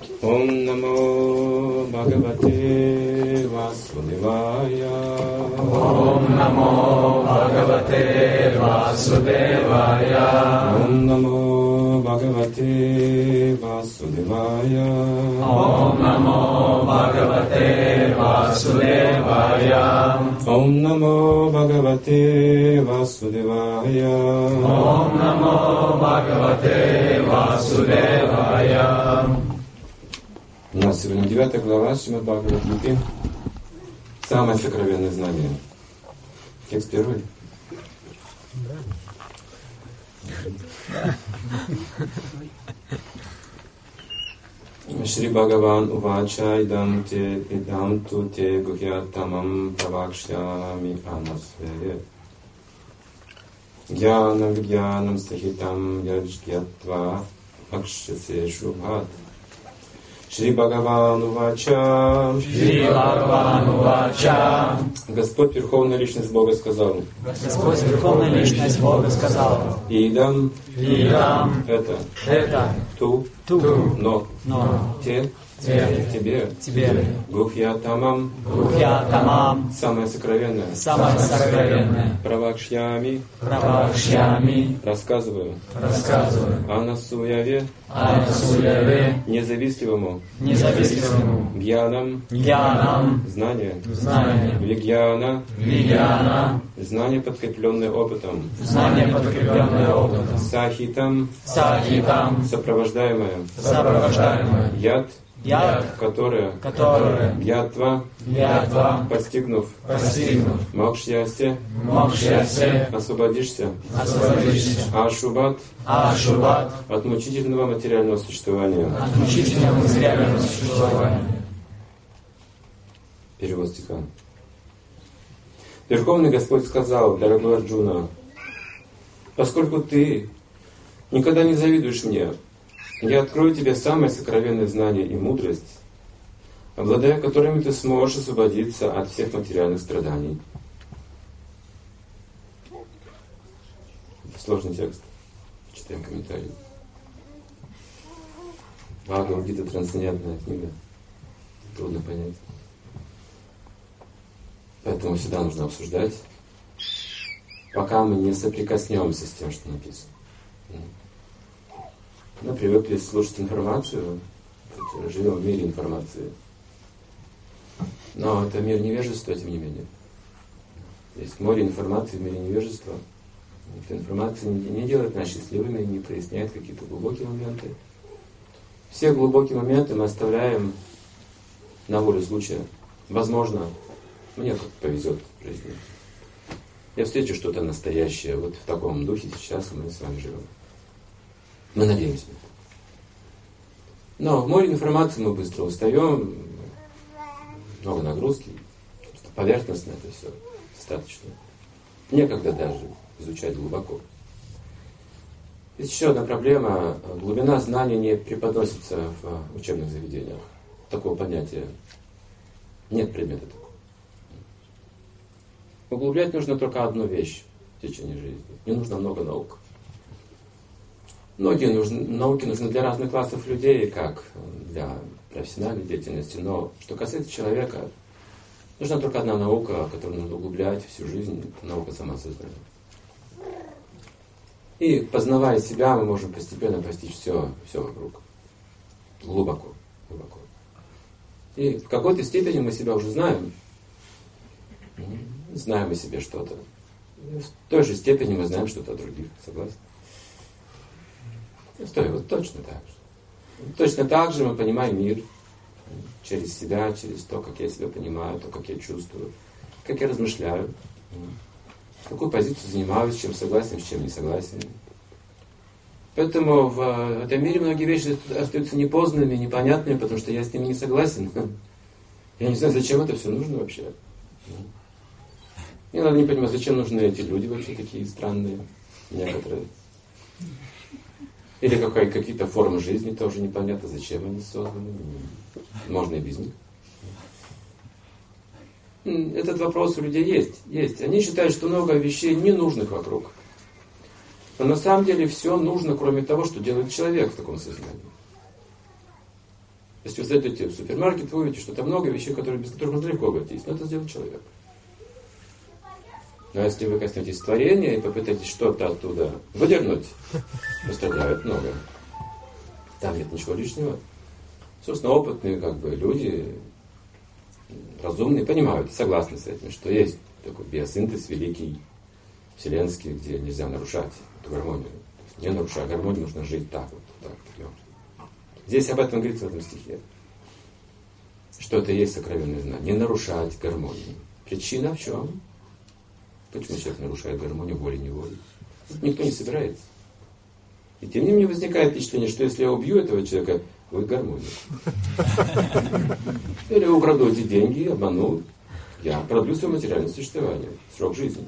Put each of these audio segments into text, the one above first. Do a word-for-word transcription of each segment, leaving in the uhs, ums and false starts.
Ом намо Бхагавате Васудевая. Ом намо Бхагавате Васудевая. Ом намо Бхагавате Васудевая. Ом намо Бхагавате Васудевая. Ом намо Бхагавате Васудевая. Ом намо Бхагавате Васудевая. У нас сегодня девятая глава Шримад Бхагавад-гиты. Самое сокровенное знание. Текст первый. Шри Бхагаван Увача идам те идам ту те гухьятамам правакшями анасве. Гьянам вигьянам сахитам яджгьятва акшасе шубхат. Шри Бхагаван Увача. Шри Бхагаван Увача. Господь Верховная Личность Бога сказал. Господь Верховная Личность Бога сказал. Идам. Идам. Это. Это. Ту. Ту. Но. Но. Те. Те. Тебе. Тебе. Гухьятамам. Гухьятамам. Самое сокровенное. Самое сокровенное. Правакшьями. Правакшьями. Рассказываю. Рассказываю. Анасуяве. Анасуяве. Независтливому. Независимому. Гьянам. Гьянам. Знание. Знание. Вигьяна. Вигьяна. Знание, подкрепленное опытом. Знание, подкрепленное опытом. Сахитам. Сахитам. Сопровождаемое. Сопровождаемое. Яд. Яд. Которое. Которое. Ятва. Ятва. Постигнув. Постигнув. Мокшьясе. Мокшьясе. Освободишься. Освободишься. Ашубат. Ашубат. От мучительного материального существования. От мучительного материального существования. Перевод стиха. Верховный Господь сказал, дорогой Арджуна, поскольку ты никогда не завидуешь мне, я открою тебе самое сокровенное знание и мудрость, обладая которыми ты сможешь освободиться от всех материальных страданий. Это сложный текст. Читаем комментарий. Бхагавад-гита — трансцендентная книга. Трудно понять. Поэтому всегда нужно обсуждать, пока мы не соприкоснемся с тем, что написано. Мы привыкли слушать информацию, живем в мире информации. Но это мир невежества, тем не менее. Есть море информации в мире невежества. Эта информация не делает нас счастливыми, не проясняет какие-то глубокие моменты. Все глубокие моменты мы оставляем на волю случая. Возможно, мне как повезет в жизни. Я встречу что-то настоящее. Вот в таком духе сейчас мы с вами живем. Мы надеемся. Но в море информации мы быстро устаем. Много нагрузки. Поверхностно это все достаточно. Некогда даже изучать глубоко. Есть еще одна проблема. Глубина знаний не преподносится в учебных заведениях. Такого понятия нет предмета такого. Углублять нужно только одну вещь в течение жизни. Не нужно много наук. Многие нужны, науки нужны для разных классов людей, как для профессиональной деятельности. Но что касается человека, нужна только одна наука, которую нужно углублять всю жизнь. Это наука самосознания. И познавая себя, мы можем постепенно постичь все, все вокруг. Глубоко, глубоко. И в какой-то степени мы себя уже знаем. Знаем о себе что-то. В той же степени мы знаем что-то о других. Согласны? Стой, вот точно так же. Точно так же мы понимаем мир через себя, через то, как я себя понимаю, то, как я чувствую, как я размышляю, какую позицию занимаюсь, с чем согласен, с чем не согласен. Поэтому в этом мире многие вещи остаются непознанными, непонятными, потому что я с ними не согласен. Я не знаю, зачем это все нужно вообще. Мне надо не понимать, зачем нужны эти люди вообще такие странные, некоторые. Или какая, какие-то формы жизни тоже непонятно, зачем они созданы. Можно и без них. Этот вопрос у людей есть. есть. Они считают, что много вещей ненужных вокруг. Но на самом деле все нужно, кроме того, что делает человек в таком сознании. Если вы зайдете в супермаркет, вы увидите, что там много вещей, которые, без которых можно легко обойтись. Но это сделал человек. Но если вы коснетесь творения и попытаетесь что-то оттуда выдернуть, пострадает много. Там нет ничего лишнего. Собственно, опытные как бы, люди, разумные, понимают, согласны с этим, что есть такой биосинтез великий, вселенский, где нельзя нарушать эту гармонию. Не нарушая гармонию, нужно жить так вот. Так, так. Здесь об этом говорится в этом стихе. Что это есть сокровенное знание. Не нарушать гармонию. Причина в чем? Почему человек нарушает гармонию волей-неволей? Никто не собирается. И тем не менее возникает впечатление, что если я убью этого человека, будет гармония. Или украду эти деньги, обману, я продлю свое материальное существование, срок жизни.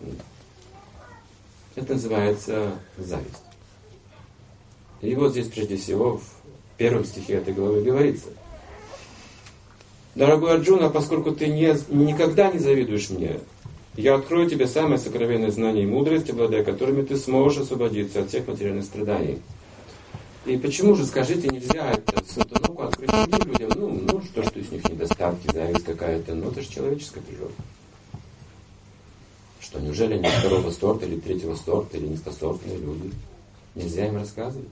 Это называется зависть. И вот здесь прежде всего в первом стихе этой главы говорится: дорогой Арджуна, поскольку ты не, никогда не завидуешь мне, я открою тебе самое сокровенное знание и мудрость, обладая которыми ты сможешь освободиться от всех материальных страданий. И почему же, скажите, нельзя это сатануку открыть другим людям? Ну, ну что, что из них недостатки, зависть какая-то, ну это же человеческая природа. Что, неужели они второго сорта или третьего сорта или низкосортные люди? Нельзя им рассказывать?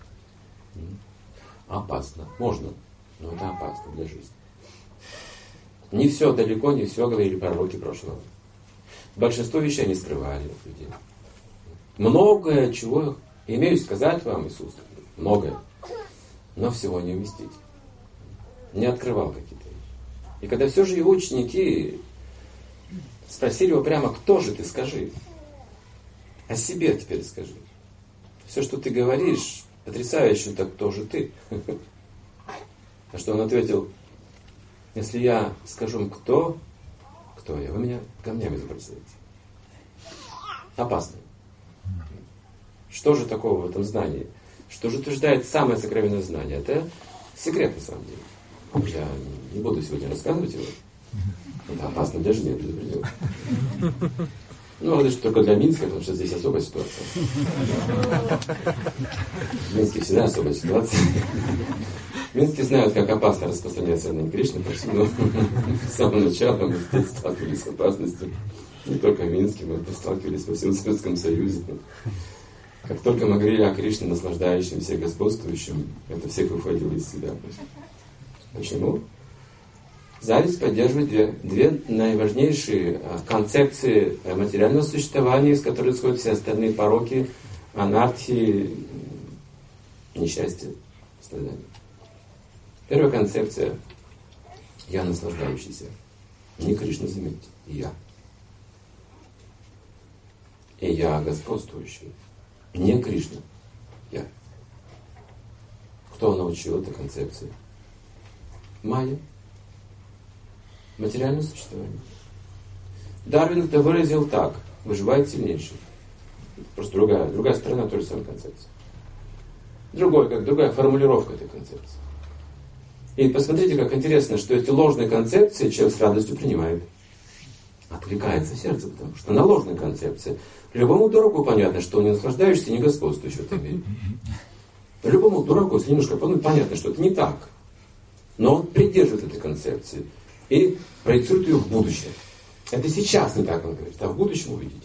Опасно. Можно, но это опасно для жизни. Не все далеко, не все говорили пророки прошлого. Большинство вещей они скрывали от людей. Многое, чего имею сказать вам, Иисус, многое, но всего не уместить. Не открывал какие-то вещи. И когда все же его ученики спросили его прямо: кто же ты, скажи? О себе теперь скажи. Все, что ты говоришь, потрясающе, так кто же ты? А что он ответил: если я скажу им, кто, кто я, вы меня камнями забросаете. Опасно. Что же такого в этом знании? Что же утверждает самое сокровенное знание? Это секрет на самом деле. Я не буду сегодня рассказывать его. Это опасно для жизни, я предупредил. Ну, это же только для Минска, потому что здесь особая ситуация. В Минске всегда особая ситуация. В Минске знают, как опасно распространять сознание Кришны повсюду. С самого начала мы здесь сталкивались с опасностью. Не только в Минске, мы сталкивались во всем Советском Союзе. Как только мы говорили о Кришне, наслаждающемся, господствующем, это всех выходило из себя. Почему? Зависть поддерживает две, две наиважнейшие концепции материального существования, из которых исходят все остальные пороки, анархии, несчастья, страдания. Первая концепция — я наслаждающийся. Не Кришна, заметьте, я. И я господствующий. Не Кришна, я. Кто научил этой концепции? Майя. Материальное существование. Дарвин это выразил так: выживает сильнейший. Просто другая, другая сторона той же самой концепции. Другой, как другая формулировка этой концепции. И посмотрите, как интересно, что эти ложные концепции человек с радостью принимает. Откликается в сердце, потому что она ложная концепция. Любому дураку понятно, что он не наслаждающийся, не господствующий в этом мире. Любому дураку, если немножко подумать, понятно, что это не так. Но он придерживает этой концепции и проецирует ее в будущее. Это сейчас не так, он говорит, а в будущем увидите.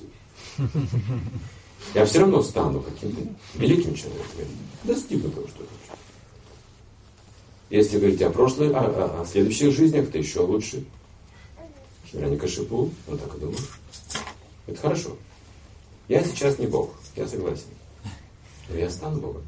Я все равно стану каким-то великим человеком. Достигну того, что я хочу. Если говорить о прошлой, о, о, о следующих жизнях, то еще лучше. Хирanyакашипу, он так и думал. Это хорошо. Я сейчас не Бог, я согласен. Но я стану Богом.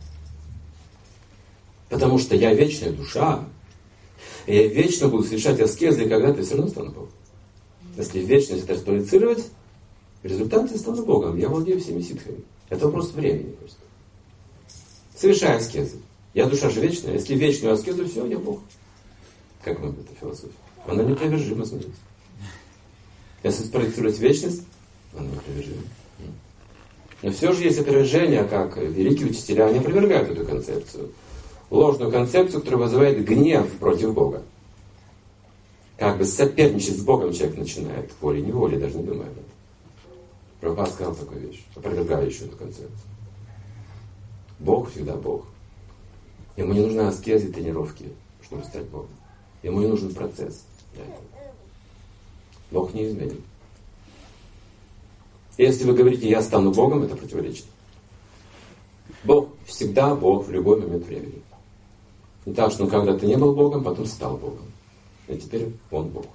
Потому что я вечная душа. И я вечно буду совершать аскезы, и когда-то я все равно стану Богом. Если вечность это распроецировать, в результате я стану Богом. Я владею всеми ситхами. Это вопрос времени просто. Совершая аскезы. Я душа же вечная. Если вечную аскезу, все, я Бог. Как вам эта философия? Она непровержима, смотрите. Если спроецировать вечность, она непровержима. Но все же есть опровержение, как великие учителя, они опровергают эту концепцию. Ложную концепцию, которая вызывает гнев против Бога. Как бы соперничать с Богом человек начинает, волей-неволей, даже не думая об этом. Прабхупада сказал такую вещь, опровергающую эту концепцию. Бог всегда Бог. Ему не нужны аскезы, тренировки, чтобы стать Богом. Ему не нужен процесс для этого. Бог не изменит. Если вы говорите, я стану Богом, это противоречит. Бог всегда Бог в любой момент времени. Не так, что ну, когда ты не был Богом, потом стал Богом. И теперь Он Бог.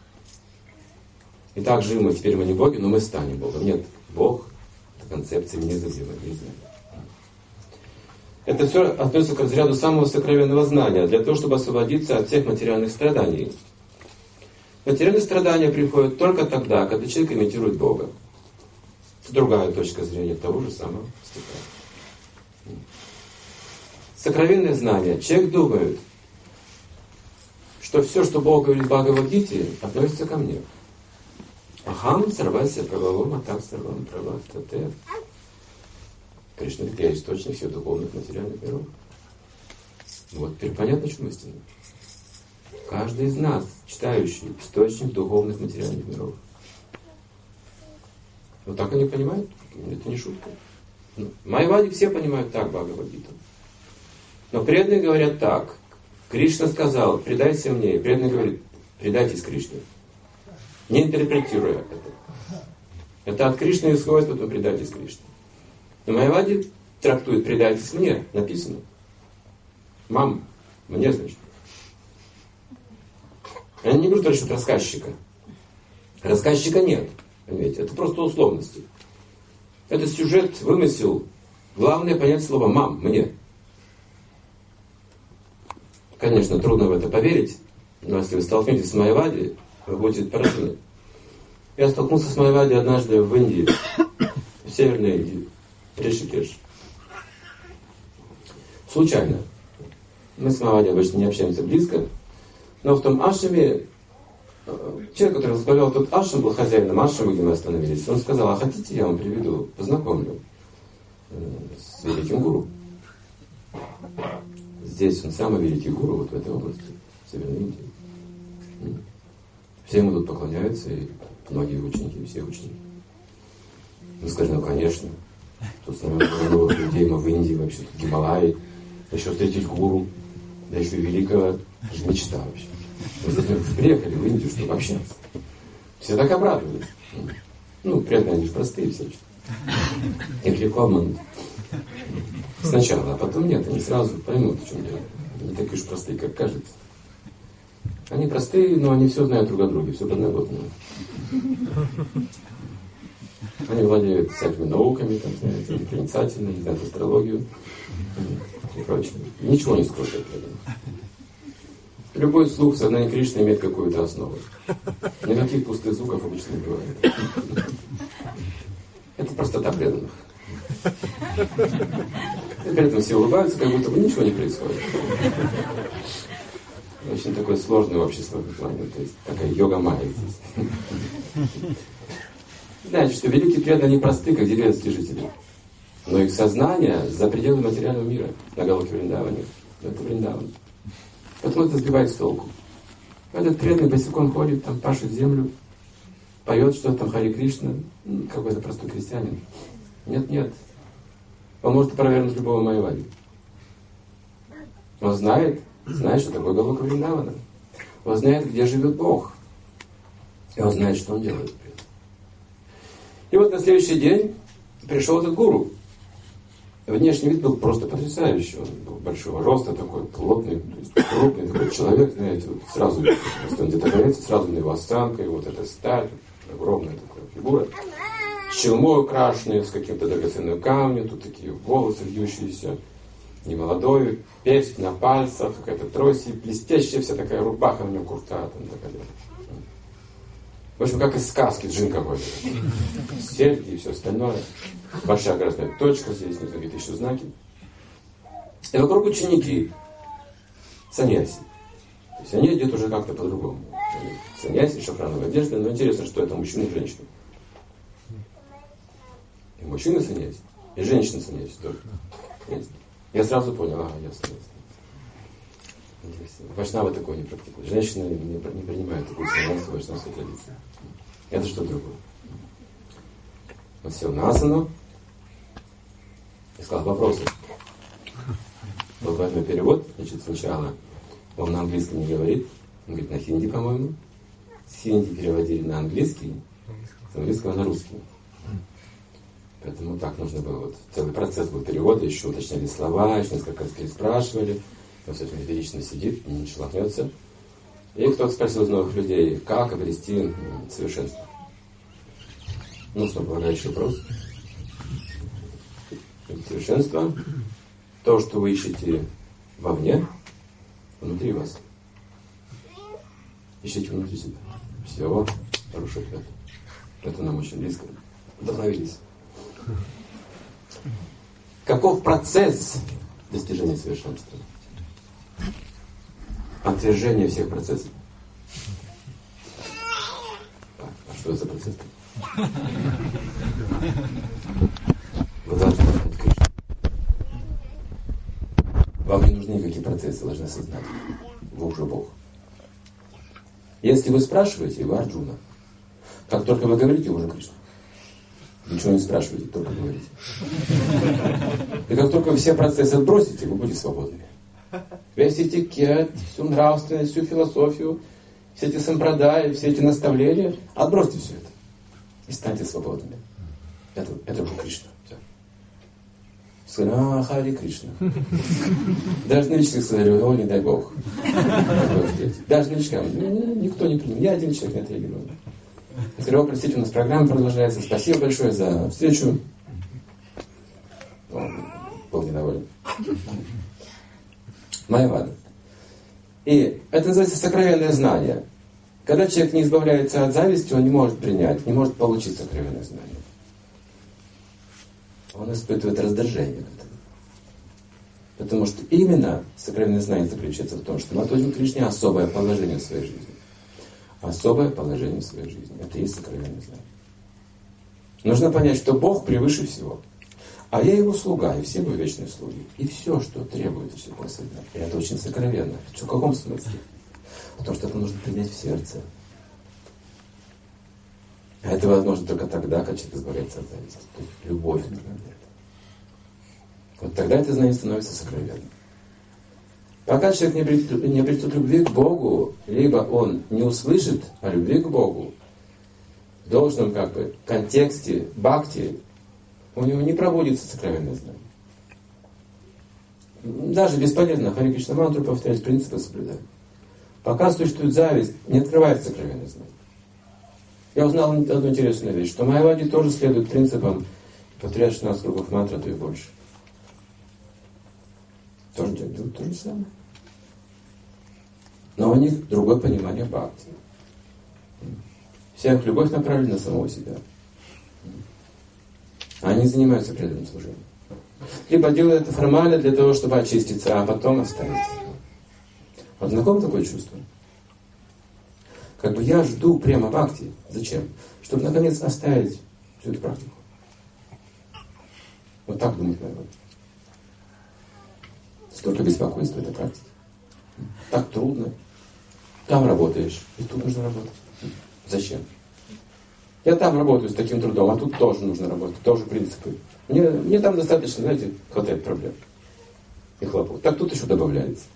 И так же мы, теперь мы не боги, но мы станем Богом. Нет, Бог — это концепция незыблемая, неизменная. Это все относится к разряду самого сокровенного знания, для того, чтобы освободиться от всех материальных страданий. Материальные страдания приходят только тогда, когда человек имитирует Бога. Это другая точка зрения того же самого стиха. Сокровенное знание. Человек думает, что все, что Бог говорит в Бхагавад-гите, относится ко мне. Ахам сарвася правалом, атак сарвам правастате. Кришна — я источник всех духовных материальных миров. Вот теперь понятно, что истина. Каждый из нас, читающий, источник духовных материальных миров. Вот так они понимают? Это не шутка. В Майяваде все понимают так Бхагавад-гиту. Но преданные говорят так. Кришна сказал, предайся мне. И преданный говорит, предайтесь Кришне. Не интерпретируя это. Это от Кришны исходит, потом предайтесь Кришне. Но Майяваде трактует предайтесь мне, написано. Мам, мне, значит. Я не говорю насчет рассказчика. Рассказчика нет. Понимаете? Это просто условности. Это сюжет, вымысел. Главное понять слово «мам», «мне». Конечно, трудно в это поверить, но если вы столкнетесь с Майявади, вы будете поражены. Я столкнулся с Майявади однажды в Индии, в Северной Индии, Ришикеш. Случайно. Мы с Майявади обычно не общаемся близко, но в том ашраме человек, который возглавлял тот ашрам, был хозяином ашрама, где мы остановились. Он сказал, а хотите, я вам приведу, познакомлю с великим гуру. Здесь он самый великий гуру, вот в этой области, в Северной Индии. Все ему тут поклоняются, и многие ученики, и все ученики. Мы сказали, ну конечно, тут самых новых людей, мы в Индии, вообще тут Гималаи, еще встретить гуру, да еще и великого, это же мечта вообще. Мы затем приехали в Индию, чтобы общаться. Все так обрадовались. Ну, приятно, они же простые все. Их легко обмануть. Сначала, а потом нет, они сразу поймут, в чем дело. Не такие уж простые, как кажется. Они простые, но они все знают друг о друге, все подноготно. Они владеют всякими науками, там, знаете, проницательно, знают астрологию и прочее. Ничего не скроют от этого. Любой слух в сознании Кришны имеет какую-то основу. Никаких пустых звуков обычно не бывает. Это простота преданных. И при этом все улыбаются, как будто бы ничего не происходит. Очень такое сложное общество в плане, то есть такая йога-майя здесь. Знаете, что великие преданные не просты, как деревенские жители. Но их сознание за пределы материального мира, на Галоке Вриндаване. Это Вриндаван. Поэтому это сбивает с толку. Этот преданный босиком ходит, там пашет землю, поет что-то там Хари Кришна, какой-то простой крестьянин. Нет, нет. Он может опровергнуть любого Майявади. Он знает, знает, что такое Галока Вриндавана. Он знает, где живет Бог. И он знает, что он делает. И вот на следующий день пришел этот гуру. Внешний вид был просто потрясающий. Он был большого роста, такой плотный, то есть крупный такой человек, знаете, вот сразу, если он где-то появится, сразу на его осанка, и вот эта сталь, огромная такая фигура, с челмой украшенной, с каким-то драгоценным камнем, тут такие волосы вьющиеся, немолодой, перстень на пальцах, какая-то трость, и блестящая вся такая рубаха в нем, курта, там такая. В общем, как из сказки, джин какой-то. Серьги и все остальное. Большая красная точка, здесь какие-то еще знаки. И вокруг ученики. Саньяси. То есть они идут уже как-то по-другому. Саньяси, шафрановая одежда. Но интересно, что это мужчина и женщина. И мужчина саньяси, и женщина саньяси тоже. Я сразу понял, ага, я саньяси. Вайшнавы такое не практикуют. Женщины не, не принимают такую саньясу вайшнавской традиции. Это что другое. Он сел на асану и сказал вопросы. Был двойной перевод. Значит, сначала Он на английском не говорит. Он говорит на хинди, по-моему. С хинди переводили на английский, с английского на русский. Поэтому так нужно было. Вот, целый процесс был перевода, еще уточняли слова, еще несколько раз переспрашивали. Он с этим методично сидит, не шелохнется. И кто-то спросил из новых людей, как обрести совершенство. Ну, основополагающий вопрос. Совершенство — то, что вы ищете вовне, внутри вас. Ищите внутри себя. Все, хороший ответ. Это нам очень близко. Вдохновились. Каков процесс достижения совершенства? Отвержение всех процессов. А что это за процесс? Вы должны знать Кришну. Вам не нужны никакие процессы, вы должны осознать. Вы уже Бог. Если вы спрашиваете, вы Арджуна. Как только вы говорите, вы уже Кришна. Ничего не спрашивайте, только говорите. И как только вы все процессы отбросите, вы будете свободными. Весь этикет, всю нравственность, всю философию, все эти сампрадаи, все эти наставления, отбросьте все это. И станьте свободными. Это, это уже Кришна. Все. Сказали, а, Хари Кришна. Даже новички сказали, о, не дай Бог. Даже новичкам. Никто не принял. Я один человек не отреагировал. Я сказал, о, простите, у нас программа продолжается. Спасибо большое за встречу. Он был недоволен. Майявада. И это называется сокровенное знание. Когда человек не избавляется от зависти, он не может принять, не может получить сокровенное знание. Он испытывает раздражение к этому. Потому что именно сокровенное знание заключается в том, что мы отводим Кришне особое положение в своей жизни. Особое положение в своей жизни. Это и есть сокровенное знание. Нужно понять, что Бог превыше всего. А я его слуга, и все мы вечные слуги. И все, что требуется человеку осознать. И это очень сокровенно. В каком смысле? Потому что это нужно принять в сердце. А это возможно только тогда, когда человек избавляется от зависти. То есть любовь нужна для этого. Вот тогда это знание становится сокровенным. Пока человек не обретет, не обретет любви к Богу, либо он не услышит о любви к Богу в должном как бы контексте бхакти, у него не проводится сокровенное знание. Даже бесполезно Хари Кришна мантру повторять, принципы соблюдать. Пока существует зависть, не открывается сокровенное знание. Я узнал одну интересную вещь, что майявади тоже следуют принципам, повторяют шестнадцать кругов мантры, а то и больше. Тоже делают то же самое. Но у них другое понимание бхакти. Вся их любовь направлена на самого себя. Они занимаются преданным служением. Либо делают это формально для того, чтобы очиститься, а потом оставить. Вот знакомо такое чувство? Как бы я жду прямо бхакти. Зачем? Чтобы наконец оставить всю эту практику. Вот так думает народ. Столько беспокойства в этой практике. Так трудно. Там работаешь, и тут нужно работать. Зачем? Я там работаю с таким трудом, а тут тоже нужно работать, тоже принципы. Мне, мне там достаточно, знаете, хватает проблем и хлопот. Так тут еще добавляется.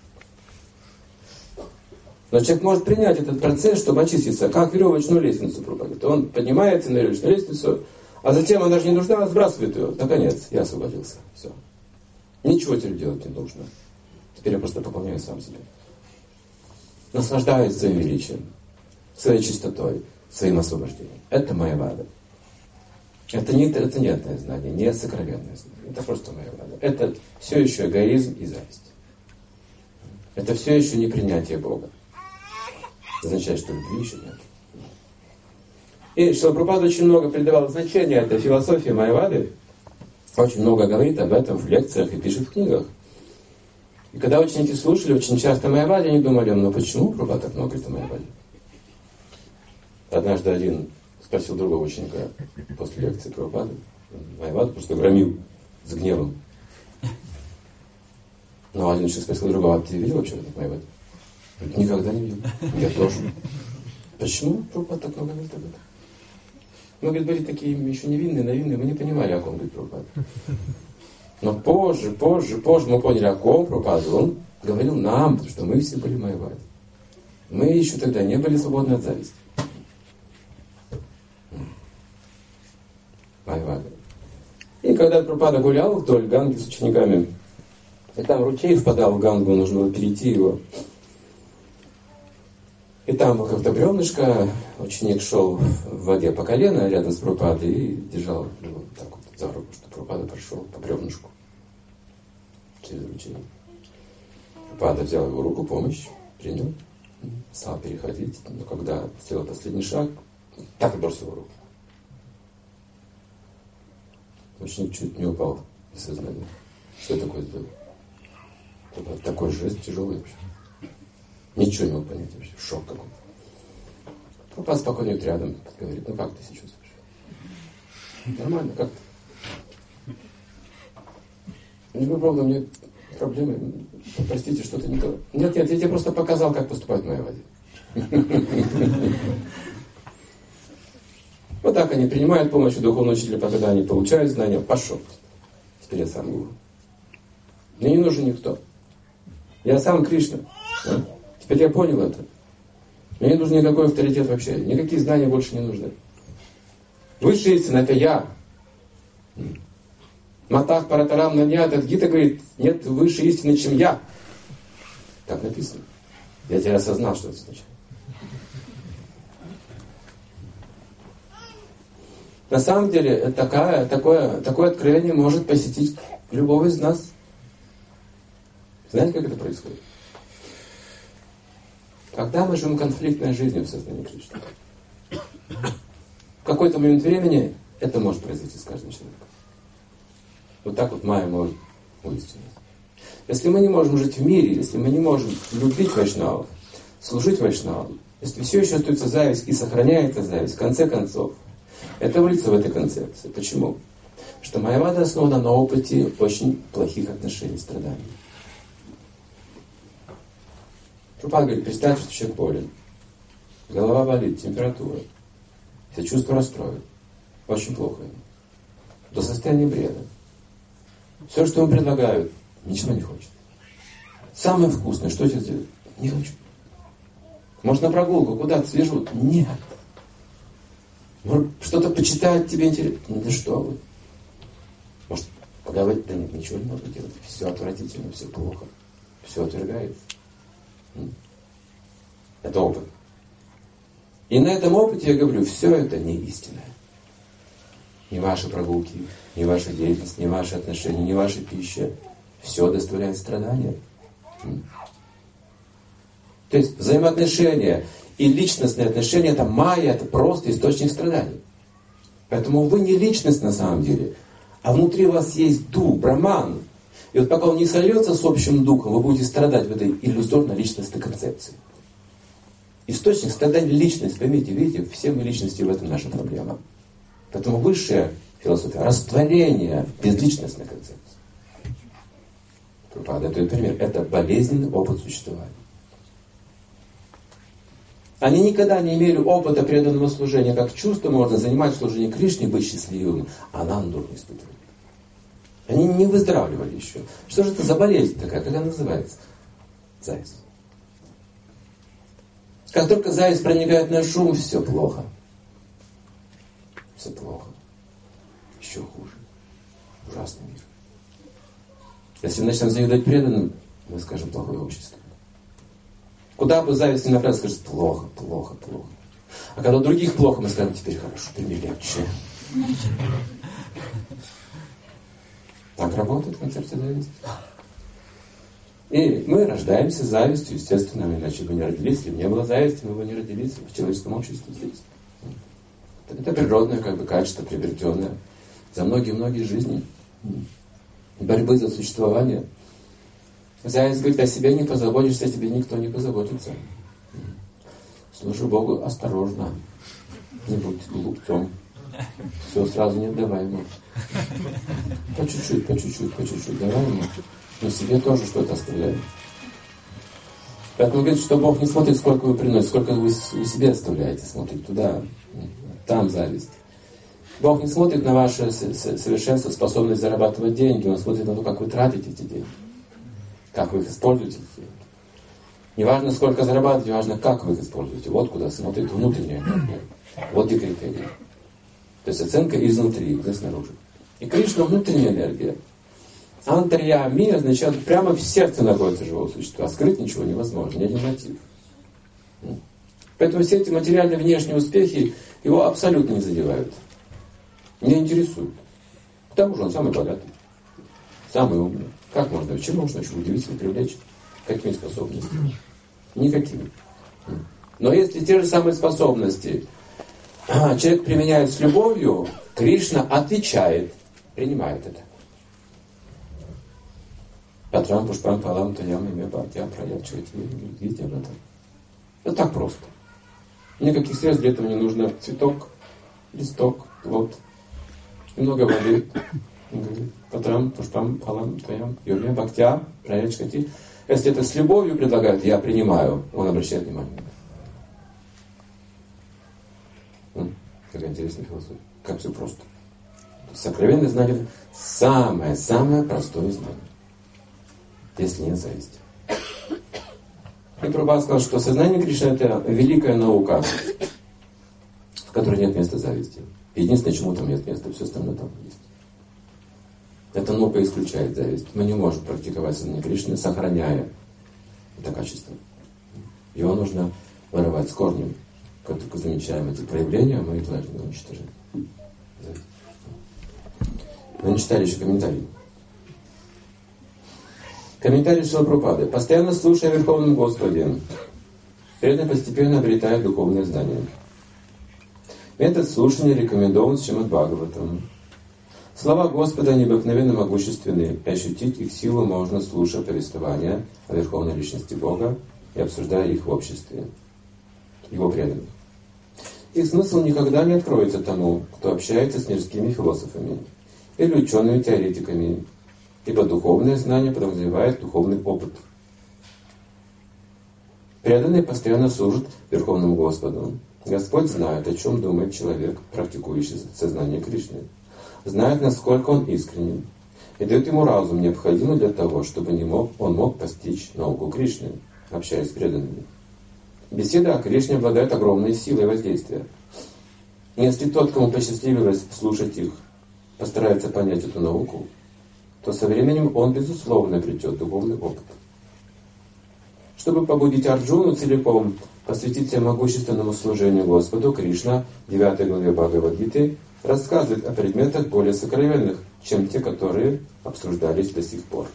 Но человек может принять этот процесс, чтобы очиститься, как веревочную лестницу пропадет. Он поднимается на веревочную лестницу, а затем она же не нужна, сбрасывает ее. Наконец, я освободился. Все. Ничего теперь делать не нужно. Теперь я просто поклоняюсь сам себе. Наслаждаюсь своим величием, своей чистотой, своим освобождением. Это майявада. Это не трансцендентное знание, не сокровенное знание. Это просто майявада. Это все еще эгоизм и зависть. Это все еще не принятие Бога. Это означает, что любви еще нет. И Шрила Прабхупада очень много придавал значения этой философии майявады. Очень много говорит об этом в лекциях и пишет в книгах. И когда ученики слушали очень часто майяваде, они думали, ну почему Прабхупада так много говорит о майяваде? Однажды один спросил другого ученика после лекции Прабхупады. Майяваду просто громил с гневом. Ну, один ученик спросил другого, а ты видел вообще этот майяваду? Никогда не видел. Я тоже. Почему Прабхупада так много говорит об этом? Мы, говорит, были такие еще невинные, наивные, мы не понимали, о ком говорит Прабхупада. Но позже, позже, позже мы поняли, о ком Прабхупада. Он говорил нам, потому что мы все были майявади. Мы еще тогда не были свободны от зависти. Майявади. И когда Прабхупада гулял вдоль Ганги с учениками, и там ручей впадал в Гангу, нужно было перейти его. И там было как-то бревнышко, ученик шел в воде по колено рядом с Прабхупадой и держал его так вот за руку, что Прабхупада прошел по бревнышку через ручей. Прабхупада взял его руку, помощь, принял, стал переходить, но когда сделал последний шаг, так и бросил руку. Ученик чуть не упал из сознания. Что такое сделал? Такой жест тяжелый вообще. Ничего не мог понять вообще. Шок какой-то. Прабхупада спокойно идет рядом. Говорит, ну как ты себя чувствуешь? Нормально, как ты? Не правда, у меня проблемы. Простите, что-то не то. Нет, нет, я тебе просто показал, как поступать в майявади. Вот так они принимают помощь у духовного учителя, когда они получают знания. Пошел. Теперь я сам гуру. Мне не нужен никто. Я сам Кришна. Да? Теперь я понял это. Мне не нужен никакой авторитет вообще. Никакие знания больше не нужны. Высшая истина — это я. Матах Паратарам Наньят. Гита говорит, нет высшей истины, чем я. Так написано. Я теперь осознал, что это значит. На самом деле, такая, такое, такое откровение может посетить любого из нас. Знаете, как это происходит? Когда мы живем конфликтной жизнью в сознании Кришны, в какой-то момент времени это может произойти с каждым человеком. Вот так вот Майя может увести нас. Если мы не можем жить в мире, если мы не можем любить вайшнавов, служить вайшнавам, если все еще остается зависть и сохраняется зависть, в конце концов, это выльется в этой концепции. Почему? Потому что майявада основана на опыте очень плохих отношений, страданий. Прабхупада говорит, представьте, что человек болен. Голова болит, температура. Все чувства расстроены. Очень плохо ему. До состояния бреда. Все, что ему предлагают, ничего не хочет. Самое вкусное, что тебе сделать? Не хочу. Может, на прогулку, куда-то свежут? Нет. Может, что-то почитать тебе интересно? Да что вы. Может, поговорить? Да нет, ничего не можно делать. Все отвратительно, все плохо. Все отвергается. Это опыт. И на этом опыте я говорю, все это не истина. Ни ваши прогулки, ни ваша деятельность, ни ваши отношения, ни ваша пища. Все доставляет страдания. То есть взаимоотношения и личностные отношения — это майя, это просто источник страданий. Поэтому вы не личность на самом деле, а внутри вас есть дух, браман. И вот пока он не сольется с общим духом, вы будете страдать в этой иллюзорно-личностной концепции. Источник страданий — личность. Поймите, видите, все мы личности, в этом наша проблема. Поэтому высшая философия — растворение безличностной концепции. Прабхупада дает пример. Это болезненный опыт существования. Они никогда не имели опыта преданного служения. Как чувство можно занимать служение Кришне, быть счастливым, а ананду не испытывать. Они не выздоравливали еще. Что же это за болезнь такая? Как она называется? Зависть. Как только зависть проникает на шум, все плохо. Все плохо. Еще хуже. Ужасный мир. Если мы начнем завидовать преданным, мы скажем плохое общество. Куда бы зависть ни направилась, скажет плохо, плохо, плохо. А когда у других плохо, мы скажем теперь хорошо, теперь мне легче. Так работает концепция зависти. И мы рождаемся с завистью, естественно, иначе бы не родились. Если бы не было зависти, мы бы не родились в человеческом обществе здесь. Это природное как бы качество, приобретенное за многие-многие жизни борьбы за существование. Зависть говорит, о себе не позаботишься, о тебе никто не позаботится. Служи Богу осторожно. Не будь глупцом. Все сразу не отдавай ему. По чуть-чуть, по чуть-чуть, по чуть-чуть давай ему. Но себе тоже что-то оставляй. Поэтому говорит, что Бог не смотрит, сколько вы приносите, сколько вы у себя оставляете. Смотрит туда, там зависть. Бог не смотрит на ваше совершенство, способность зарабатывать деньги. Он смотрит на то, как вы тратите эти деньги. Как вы их используете. Не важно, сколько зарабатываете, важно, как вы их используете. Вот куда смотрит внутренняя энергия. Вот где критерии. То есть оценка изнутри, не снаружи. И Кришна — внутренняя энергия. Антарьями означает, прямо в сердце находится живого существа. А скрыть ничего невозможно, ни один мотив. Поэтому все эти материальные внешние успехи его абсолютно не задевают. Не интересуют. К тому же он самый богатый, самый умный. Как можно? Чем можно очень удивительно привлечь? Какими способностями? Никакими. Но если те же самые способности человек применяет с любовью, Кришна отвечает, принимает это. Патрам пушпам палам таям имя бхактя праячвати. Видите об этом? Это так просто. Никаких средств для этого не нужно. Цветок, листок, плод, немного воды. Патрам пушпам палам таям имя бхактя праячвати. Если это с любовью предлагают, я принимаю, он обращает внимание. Какая интересная философия. Как все просто. Сокровенное знание — самое-самое простое знание. Если нет зависти. И Прабхупада сказал, что сознание Кришны — это великая наука, в которой нет места зависти. Единственное, чему там нет места, все остальное там есть. Эта наука исключает зависть. Мы не можем практиковать сознание Кришны, сохраняя это качество. Его нужно вырывать с корнем. Как только замечаем эти проявления, мы их должны уничтожить. Мы не читали еще комментарий. Комментарий Шрила Прабхупады. Постоянно слушая о Верховном Господе, преданный постепенно обретает духовные знания. Метод слушания рекомендован с Шримад Бхагаватам. Слова Господа необыкновенно могущественны, и ощутить их силу можно, слушая повествования о Верховной Личности Бога и обсуждая их в обществе, Его преданных. Их смысл никогда не откроется тому, кто общается с мирскими философами или учеными теоретиками, ибо духовное знание подразумевает духовный опыт. Преданный постоянно служит Верховному Господу. Господь знает, о чем думает человек, практикующий сознание Кришны. Знает, насколько он искренен, и дает ему разум, необходимый для того, чтобы не мог, он мог постичь науку Кришны, общаясь с преданными. Беседа о Кришне обладает огромной силой воздействия. И если тот, кому посчастливилось слушать их, постарается понять эту науку, то со временем он, безусловно, обретет духовный опыт. Чтобы побудить Арджуну целиком посвятить себя могущественному служению Господу, Кришна в девятой главе Бхагавад-гиты рассказывает о предметах более сокровенных, чем те, которые обсуждались до сих пор.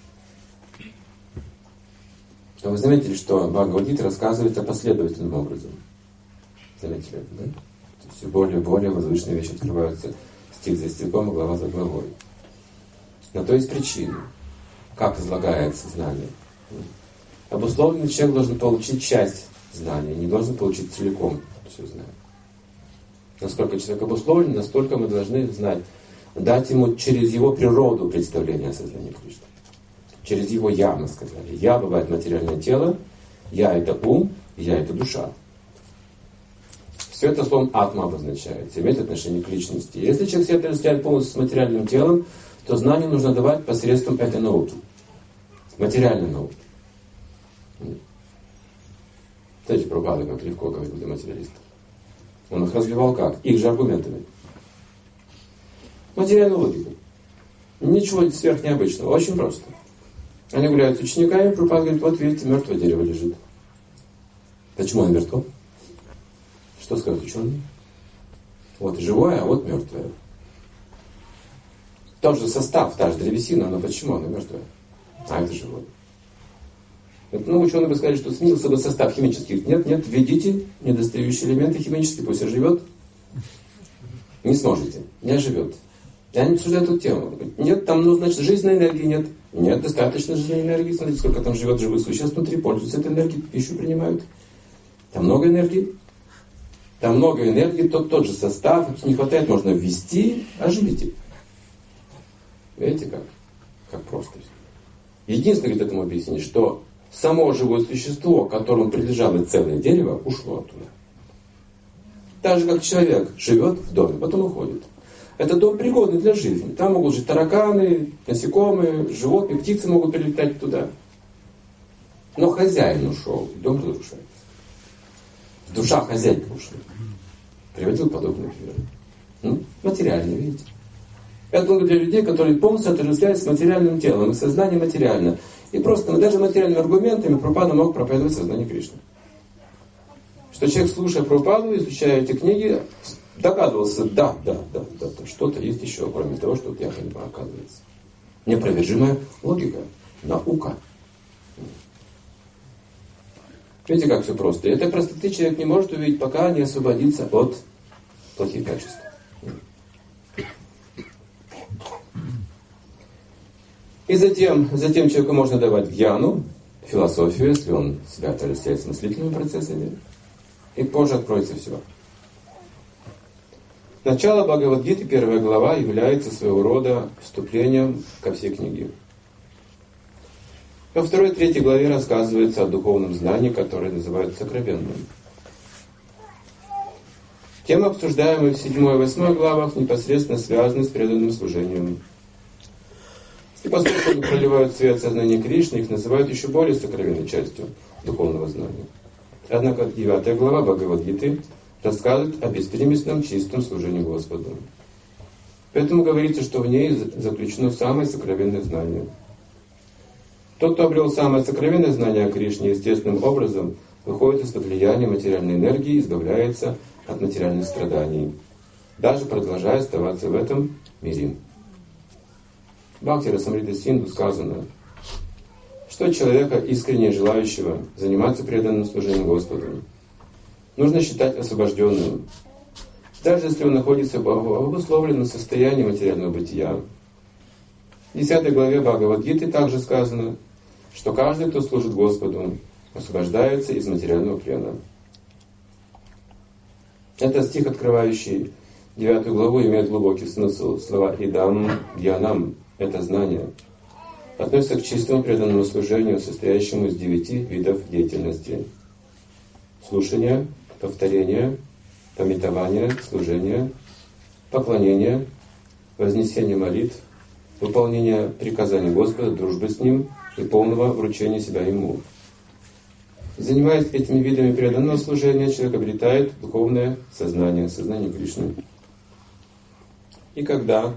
Вы заметили, что Бхагавад-гита рассказывается последовательным образом? Заметили это, да? Все более и более возвышенные вещи открываются стих за стихом, глава за главой. На то есть причина, как излагается знание. Обусловленный человек должен получить часть знания, не должен получить целиком все знание. Насколько человек обусловлен, настолько мы должны знать, дать ему через его природу представление о сознании Кришны. Через его «я» мы сказали. «Я» бывает материальное тело, «я» — это ум, «я» — это душа. Все это словом «атма» обозначает, имеет отношение к личности. Если человек себя отождествляет полностью с материальным телом, то знание нужно давать посредством этой науки. Материальной науки. Знаете, Прабхупада как легко говорил для материалистов. Он их развивал как? Их же аргументами. Материальной логикой. Ничего сверхнеобычного. Очень просто. Они гуляют с учениками, Прабхупада говорит, вот видите, мертвое дерево лежит. Почему оно мертво? Что скажут ученые? Вот живое, а вот мертвое. Тот же состав, та же древесина, но почему оно мертвое? А это живое. Ну, ученые бы сказали, что сменился бы состав химических. Нет, нет, введите недостающие элементы химические, пусть оживет. Не сможете, не оживет. И они обсуждают эту тему. Нет, там, ну, значит, жизненной энергии нет. Нет, достаточно жизненной энергии. Смотрите, сколько там живет живых существ внутри, пользуются этой энергией, пищу принимают. Там много энергии. Там много энергии, тот, тот же состав. Если не хватает, можно ввести, оживите. Видите, как? Как просто. Единственное, говорит этому объяснение, что само живое существо, которому принадлежало целое дерево, ушло оттуда. Так же, как человек живет в доме, потом уходит. Это дом пригодный для жизни. Там могут жить тараканы, насекомые, животные, птицы могут прилетать туда. Но хозяин ушел, дом разрушается. Душа хозяйка ушла. Приводил подобный пример. Ну, материально, видите? Я думаю, для людей, которые полностью отождествляются с материальным телом, и сознание материально. И просто даже материальными аргументами Прабхупада мог проповедовать сознание Кришны. Что человек, слушая Прабхупаду, изучая эти книги, догадывался, да, да, да, да, да, что-то есть еще, кроме того, что я понимаю, оказывается. Неопровержимая логика, наука. Видите, как все просто. И этой простоты человек не может увидеть, пока не освободится от плохих качеств. И затем, затем человеку можно давать гьяну, философию, если он себя отождествляет с мыслительными процессами. И позже откроется все. Начало Бхагавад-гиты, первая глава, является своего рода вступлением ко всей книге. Во второй и третьей главе рассказывается о духовном знании, которое называют сокровенным. Темы, обсуждаемые в седьмой и восьмой главах, непосредственно связаны с преданным служением. И поскольку они проливают свет сознания Кришны, их называют еще более сокровенной частью духовного знания. Однако девятая глава Бхагавад-гиты рассказывает о беспримесном чистом служении Господу. Поэтому говорится, что в ней заключено самое сокровенное знание. Тот, кто обрел самое сокровенное знание о Кришне, естественным образом выходит из-под влияния материальной энергии и избавляется от материальных страданий, даже продолжая оставаться в этом мире. В Бхакти-расамрита Синду сказано, что человека, искренне желающего заниматься преданным служением Господу, нужно считать освобожденным, даже если он находится в обусловленном состоянии материального бытия. В десятой главе Бхагавад-гиты также сказано, что каждый, кто служит Господу, освобождается из материального плена. Этот стих, открывающий девятую главу, имеет глубокий смысл. Слова «идам», «гьянам» — это знание, относятся к чистому преданному служению, состоящему из девяти видов деятельности. Слушание, повторение, памятование, служение, поклонение, вознесение молитв, выполнение приказаний Господа, дружбы с Ним и полного вручения себя Ему. Занимаясь этими видами преданного служения, человек обретает духовное сознание, сознание Кришны. И когда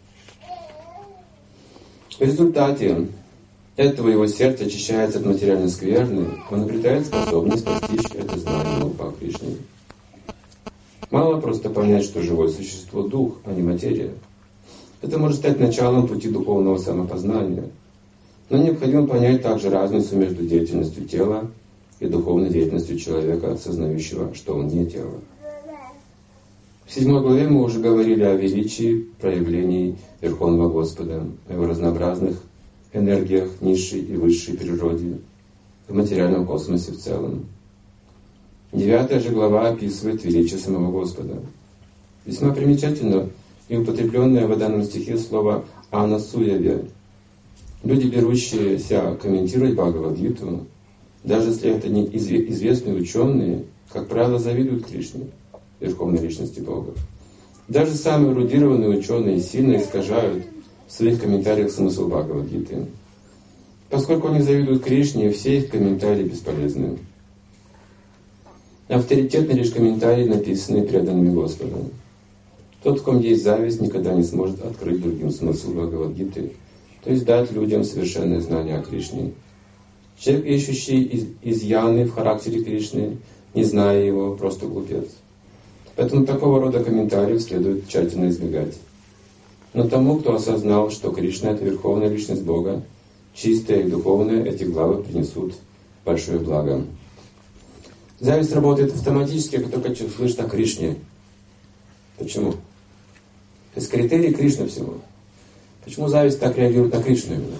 в результате этого его сердце очищается от материальной скверны, он обретает способность постичь это знание о Кришне. Мало просто понять, что живое существо — дух, а не материя. Это может стать началом пути духовного самопознания. Но необходимо понять также разницу между деятельностью тела и духовной деятельностью человека, осознающего, что он не тело. В седьмой главе мы уже говорили о величии проявлений Верховного Господа, о его разнообразных энергиях низшей и высшей природе, в материальном космосе в целом. Девятая же глава описывает величие самого Господа. Весьма примечательно и употребленное в данном стихе слово «анасуяве». Люди, берущиеся комментировать Бхагавад-гиту, даже если это не известные ученые, как правило, завидуют Кришне, Верховной Личности Бога. Даже самые эрудированные ученые сильно искажают в своих комментариях смысл Бхагавад-гиты. Поскольку они завидуют Кришне, все их комментарии бесполезны. Авторитетны лишь комментарии, написанные преданными Господу. Тот, в ком есть зависть, никогда не сможет открыть другим смысл Бхагавад-гиты, то есть дать людям совершенное знание о Кришне. Человек, ищущий изъяны в характере Кришны, не зная его, просто глупец. Поэтому такого рода комментариев следует тщательно избегать. Но тому, кто осознал, что Кришна — это Верховная Личность Бога, чистая и духовная, эти главы принесут большое благо. Зависть работает автоматически, как только человек слышит о Кришне. Почему? То есть критерий Кришны всего. Почему зависть так реагирует на Кришну именно?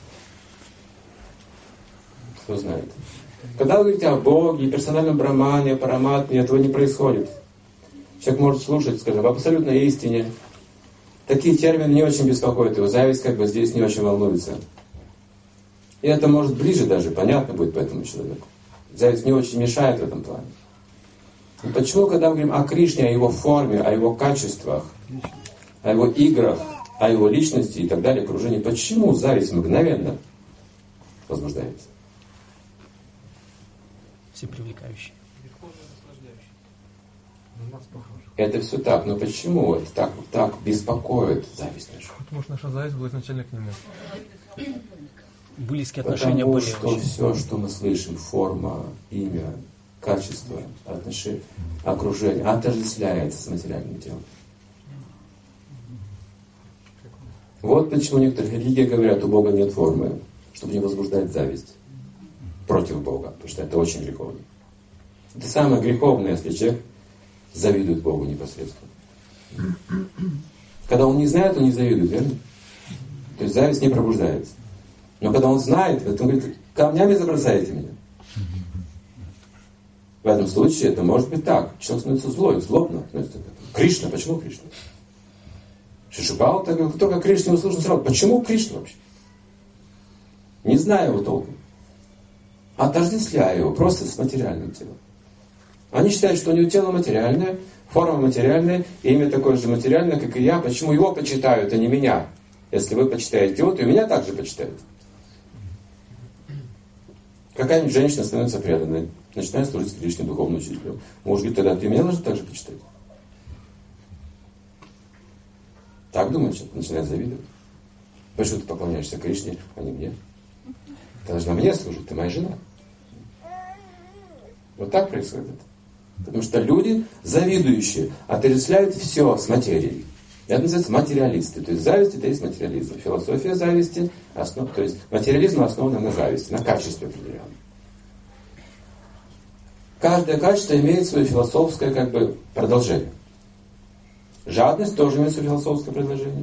Кто знает? Когда вы говорите о Боге, персональном Брахмане, Параматме, этого не происходит. Человек может слушать, скажем, в абсолютной истине. Такие термины не очень беспокоят его. Зависть как бы здесь не очень волнуется. И это может ближе даже, понятно будет по этому человеку. Зависть не очень мешает в этом плане. Но почему, когда мы говорим о Кришне, о его форме, о его качествах, о его играх, о его личности и так далее, окружении, почему зависть мгновенно возбуждается? всепривлекающий. Это все так, но почему это так, так беспокоит зависть нашу? Потому что наша зависть была изначально к нему. Близкие отношения Потому были что очень. все, что мы слышим, форма, имя, качество, отношения, окружение, отождествляется с материальным телом. Вот почему некоторые религии говорят, у Бога нет формы, чтобы не возбуждать зависть против Бога, потому что это очень греховно. Это самое греховное, если человек завидует Богу непосредственно. Когда он не знает, он не завидует, верно? То есть зависть не пробуждается. Но когда он знает, он говорит, камнями забросаете меня. В этом случае это может быть так. Человек становится злой, злобно относится к этому. Кришна, почему Кришна? Шишупал, так, только Кришне услышал сразу. Почему Кришна вообще? Не знаю его толком. Отождествляя его просто с материальным телом. Они считают, что у него тело материальное, форма материальная, имя такое же материальное, как и я. Почему его почитают, а не меня? Если вы почитаете его, то и меня также почитают. Какая-нибудь женщина становится преданной, начинает служить Кришне духовному учителю. Может быть, тогда ты меня должен также почитать? Так думает, что начинает завидовать. Почему ты поклоняешься Кришне, а не мне? Ты должна мне служить, ты моя жена. Вот так происходит это. Потому что люди, завидующие, отождествляют все с материей. Это называется материалисты. То есть зависть — это есть материализм. Философия зависти, основ... то есть материализм основан на зависти, на качестве определенном. Каждое качество имеет свое философское как бы продолжение. Жадность тоже имеет свое философское предложение.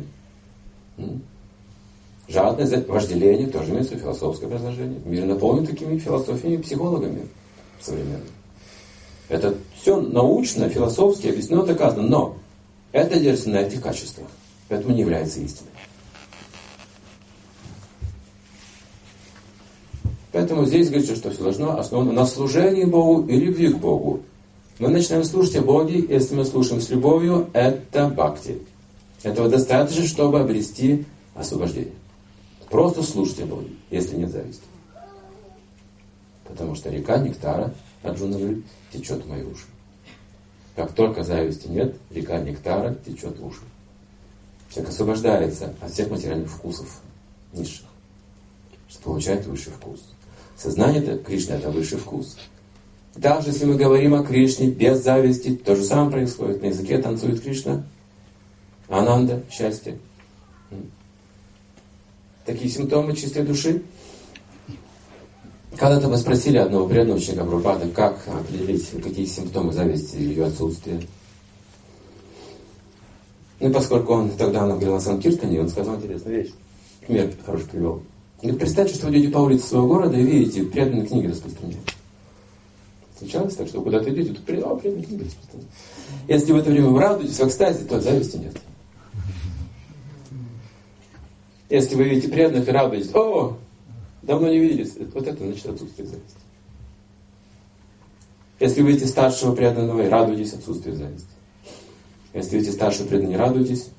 Жадность, вожделение тоже имеет свое философское предложение. Мир наполнен такими философиями, психологами современными. Это все научно, философски объяснено, доказано. Но это держится на этих качествах. Поэтому не является истиной. Поэтому здесь говорится, что все должно основано на служении Богу и любви к Богу. Мы начинаем слушать о Боге, если мы слушаем с любовью, это бхакти. Этого достаточно, чтобы обрести освобождение. Просто слушать о Боге, если нет зависти. Потому что река нектара, Арджуна говорит, течет в мои уши. Как только зависти нет, река нектара течет в уши. Человек освобождается от всех материальных вкусов низших, чтобы получать высший вкус. Сознание это, Кришна это высший вкус. Даже если мы говорим о Кришне без зависти, то же самое происходит. На языке танцует Кришна, Ананда, счастье. Такие симптомы чистой души. Когда-то мы спросили одного преданного ученика Прабхупады, как определить, какие симптомы зависти или ее отсутствие. Ну и поскольку он тогда нам говорил о Санкиртане, он сказал интересную вещь. Пример хороший привел. Он говорит, представьте, что вы идете по улице своего города и видите, преданные книги распространяют. Случалось так, что вы куда-то идете, тут преданные книги распространяют. Если в это время вы радуетесь в экстазе, то зависти нет. Если вы видите преданных и радуетесь, о, давно не виделись, вот это значит отсутствие зависти. Если вы видите старшего преданного и радуетесь, отсутствие зависти. Если видите старшего преданного и не радуетесь,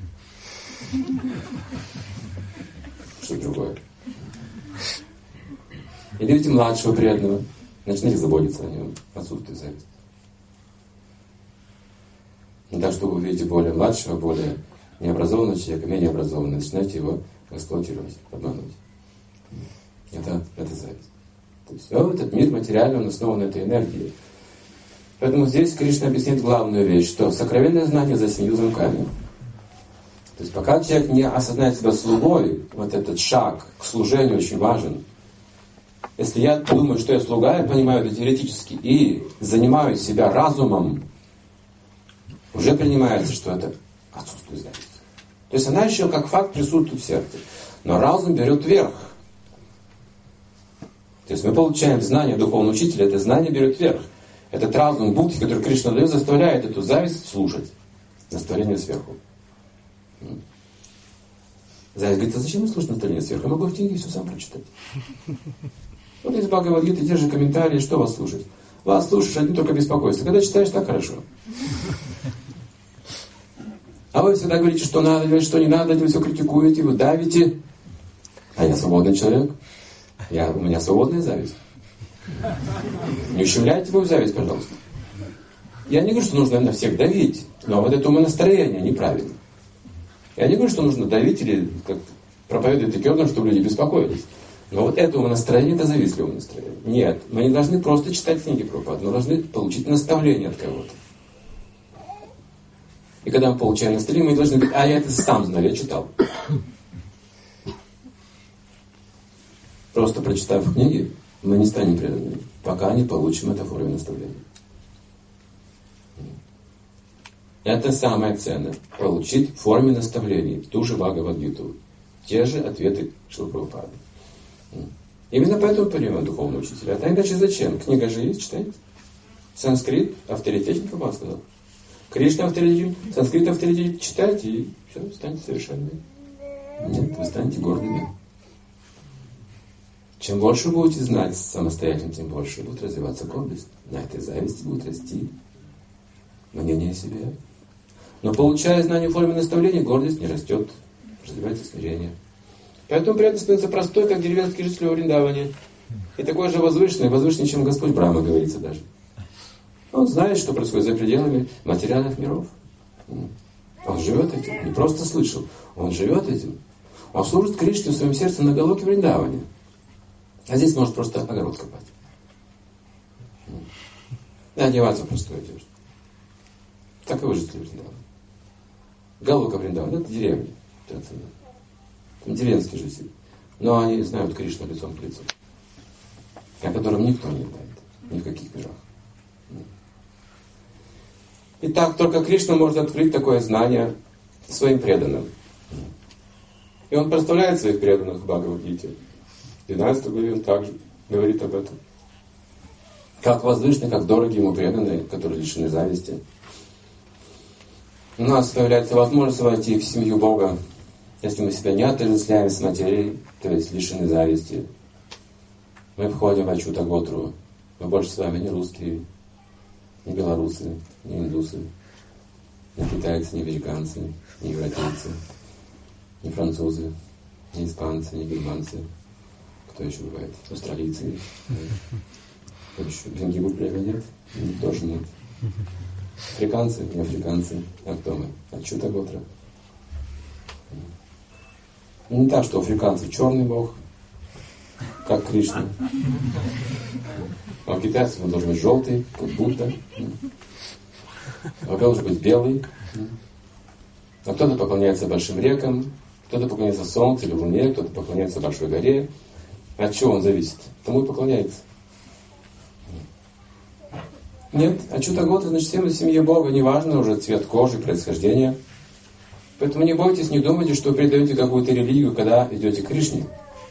что другое. Или видите младшего преданного, начните заботиться о нем, отсутствие зависти. И так, что вы видите более младшего, более необразованного человека, менее образованного, начинаете его эксплуатировать, обмануть. Это, это зависть. То есть все, этот мир материальный, он основан на этой энергии. Поэтому здесь Кришна объяснит главную вещь, что сокровенное знание за семью замками. То есть пока человек не осознает себя слугой, вот этот шаг к служению очень важен. Если я думаю, что я слуга, я понимаю это теоретически, и занимаю себя разумом, уже принимается, что это отсутствие зависти. То есть она еще как факт присутствует в сердце. Но разум берет верх. То есть мы получаем знание духовного учителя, это знание берет верх. Этот разум Будхи, который Кришна дает, заставляет эту зависть слушать. Наставление сверху. Зависть говорит, а зачем вы слушать наставление сверху? Я могу в книге все сам прочитать. Вот из Бхагавад-гиты, те же комментарии, что вас слушать? Вас слушаешь, одни только беспокойство. Когда читаешь, так хорошо. А вы всегда говорите, что надо делать, что не надо делать, вы все критикуете, вы давите. А я свободный человек. Я, у меня свободная зависть. Не ущемляйте мою зависть, пожалуйста. Я не говорю, что нужно на всех давить, но вот это умонастроение неправильно. Я не говорю, что нужно давить или как проповедовать таким образом, чтобы люди беспокоились. Но вот это умонастроение, это завистливое настроение. Нет, мы не должны просто читать книги Прабхупады, мы должны получить наставление от кого-то. И когда мы получаем наставление, мы должны говорить: а я это сам знаю, я читал. Просто прочитав книги, мы не станем преданными, пока не получим это в форме наставления. Это самое ценное. Получить в форме наставлений ту же Бхагавад-гиту, те же ответы Шрила Прабхупады. Именно поэтому понимаем духовного учителя. А иначе зачем? Книга же есть, читайте. Санскрит авторитетен, как он сказал. Кришна авторитетен, санскрит авторитетен, читайте, и все, станете совершенными. Нет, вы станете гордыми. Чем больше будете знать самостоятельно, тем больше будет развиваться гордость. На этой зависти будет расти мнение о себе. Но получая знание в форме наставления, гордость не растет, развивается смирение. Поэтому преданный становится простой, как деревенский житель во Вриндаване. И такой же возвышенный, возвышеннее, чем Господь Брахма, говорится даже. Он знает, что происходит за пределами материальных миров. Он живет этим, не просто слышал, он живет этим. Он служит Кришне в своем сердце на Галоке Вриндаване. А здесь может просто огород копать. И одеваться в простую одежду. Так и вы жители Вриндавана. Галока Вриндавана — это деревня. Там деревенские жители. Но они знают Кришну лицом к лицу, о котором никто не знает. Ни в каких мирах. Итак, только Кришна может открыть такое знание своим преданным. И он проставляет своих преданных в Бхагавад-гите. В двенадцатой главе он также говорит об этом. Как возвышенные, как дорогие ему преданные, которые лишены зависти. У нас появляется возможность войти в семью Бога, если мы себя не отождествляем с материей, то есть лишены зависти. Мы входим в Ачута Готру. Мы больше с вами не русские, не белорусы, не индусы, не китайцы, не американцы, не европейцы, не французы, не испанцы, не германцы. Кто еще бывает? Австралийцы. Кто еще? Бенгибуль племя нет? Тоже нет. Африканцы, не африканцы. А кто мы? Ачута Готра. Не так, что у африканцев черный бог, как Кришна. А у китайцев он должен быть желтый, как Будда. А должен быть белый. А кто-то поклоняется большим рекам, кто-то поклоняется солнцу или луне, кто-то поклоняется большой горе. От чего он зависит? Тому и поклоняется. Нет, Ачута Готра, значит, всем в семье Бога, неважно уже цвет кожи, происхождение. Поэтому не бойтесь, не думайте, что вы передаете какую-то религию, когда идете к Кришне.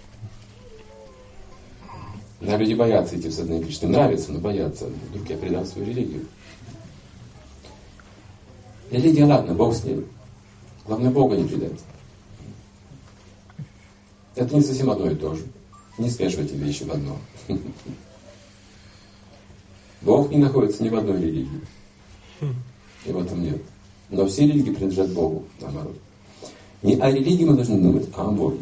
Да, люди боятся идти в сознание Кришны. Нравится, но боятся. Вдруг я предам свою религию. Религия, ладно, Бог с ним. Главное, Бога не предать. Это не совсем одно и то же. Не смешивайте вещи в одно. Бог не находится ни в одной религии. И в этом нет. Но все религии принадлежат Богу, наоборот. Не о религии мы должны думать, а о Боге.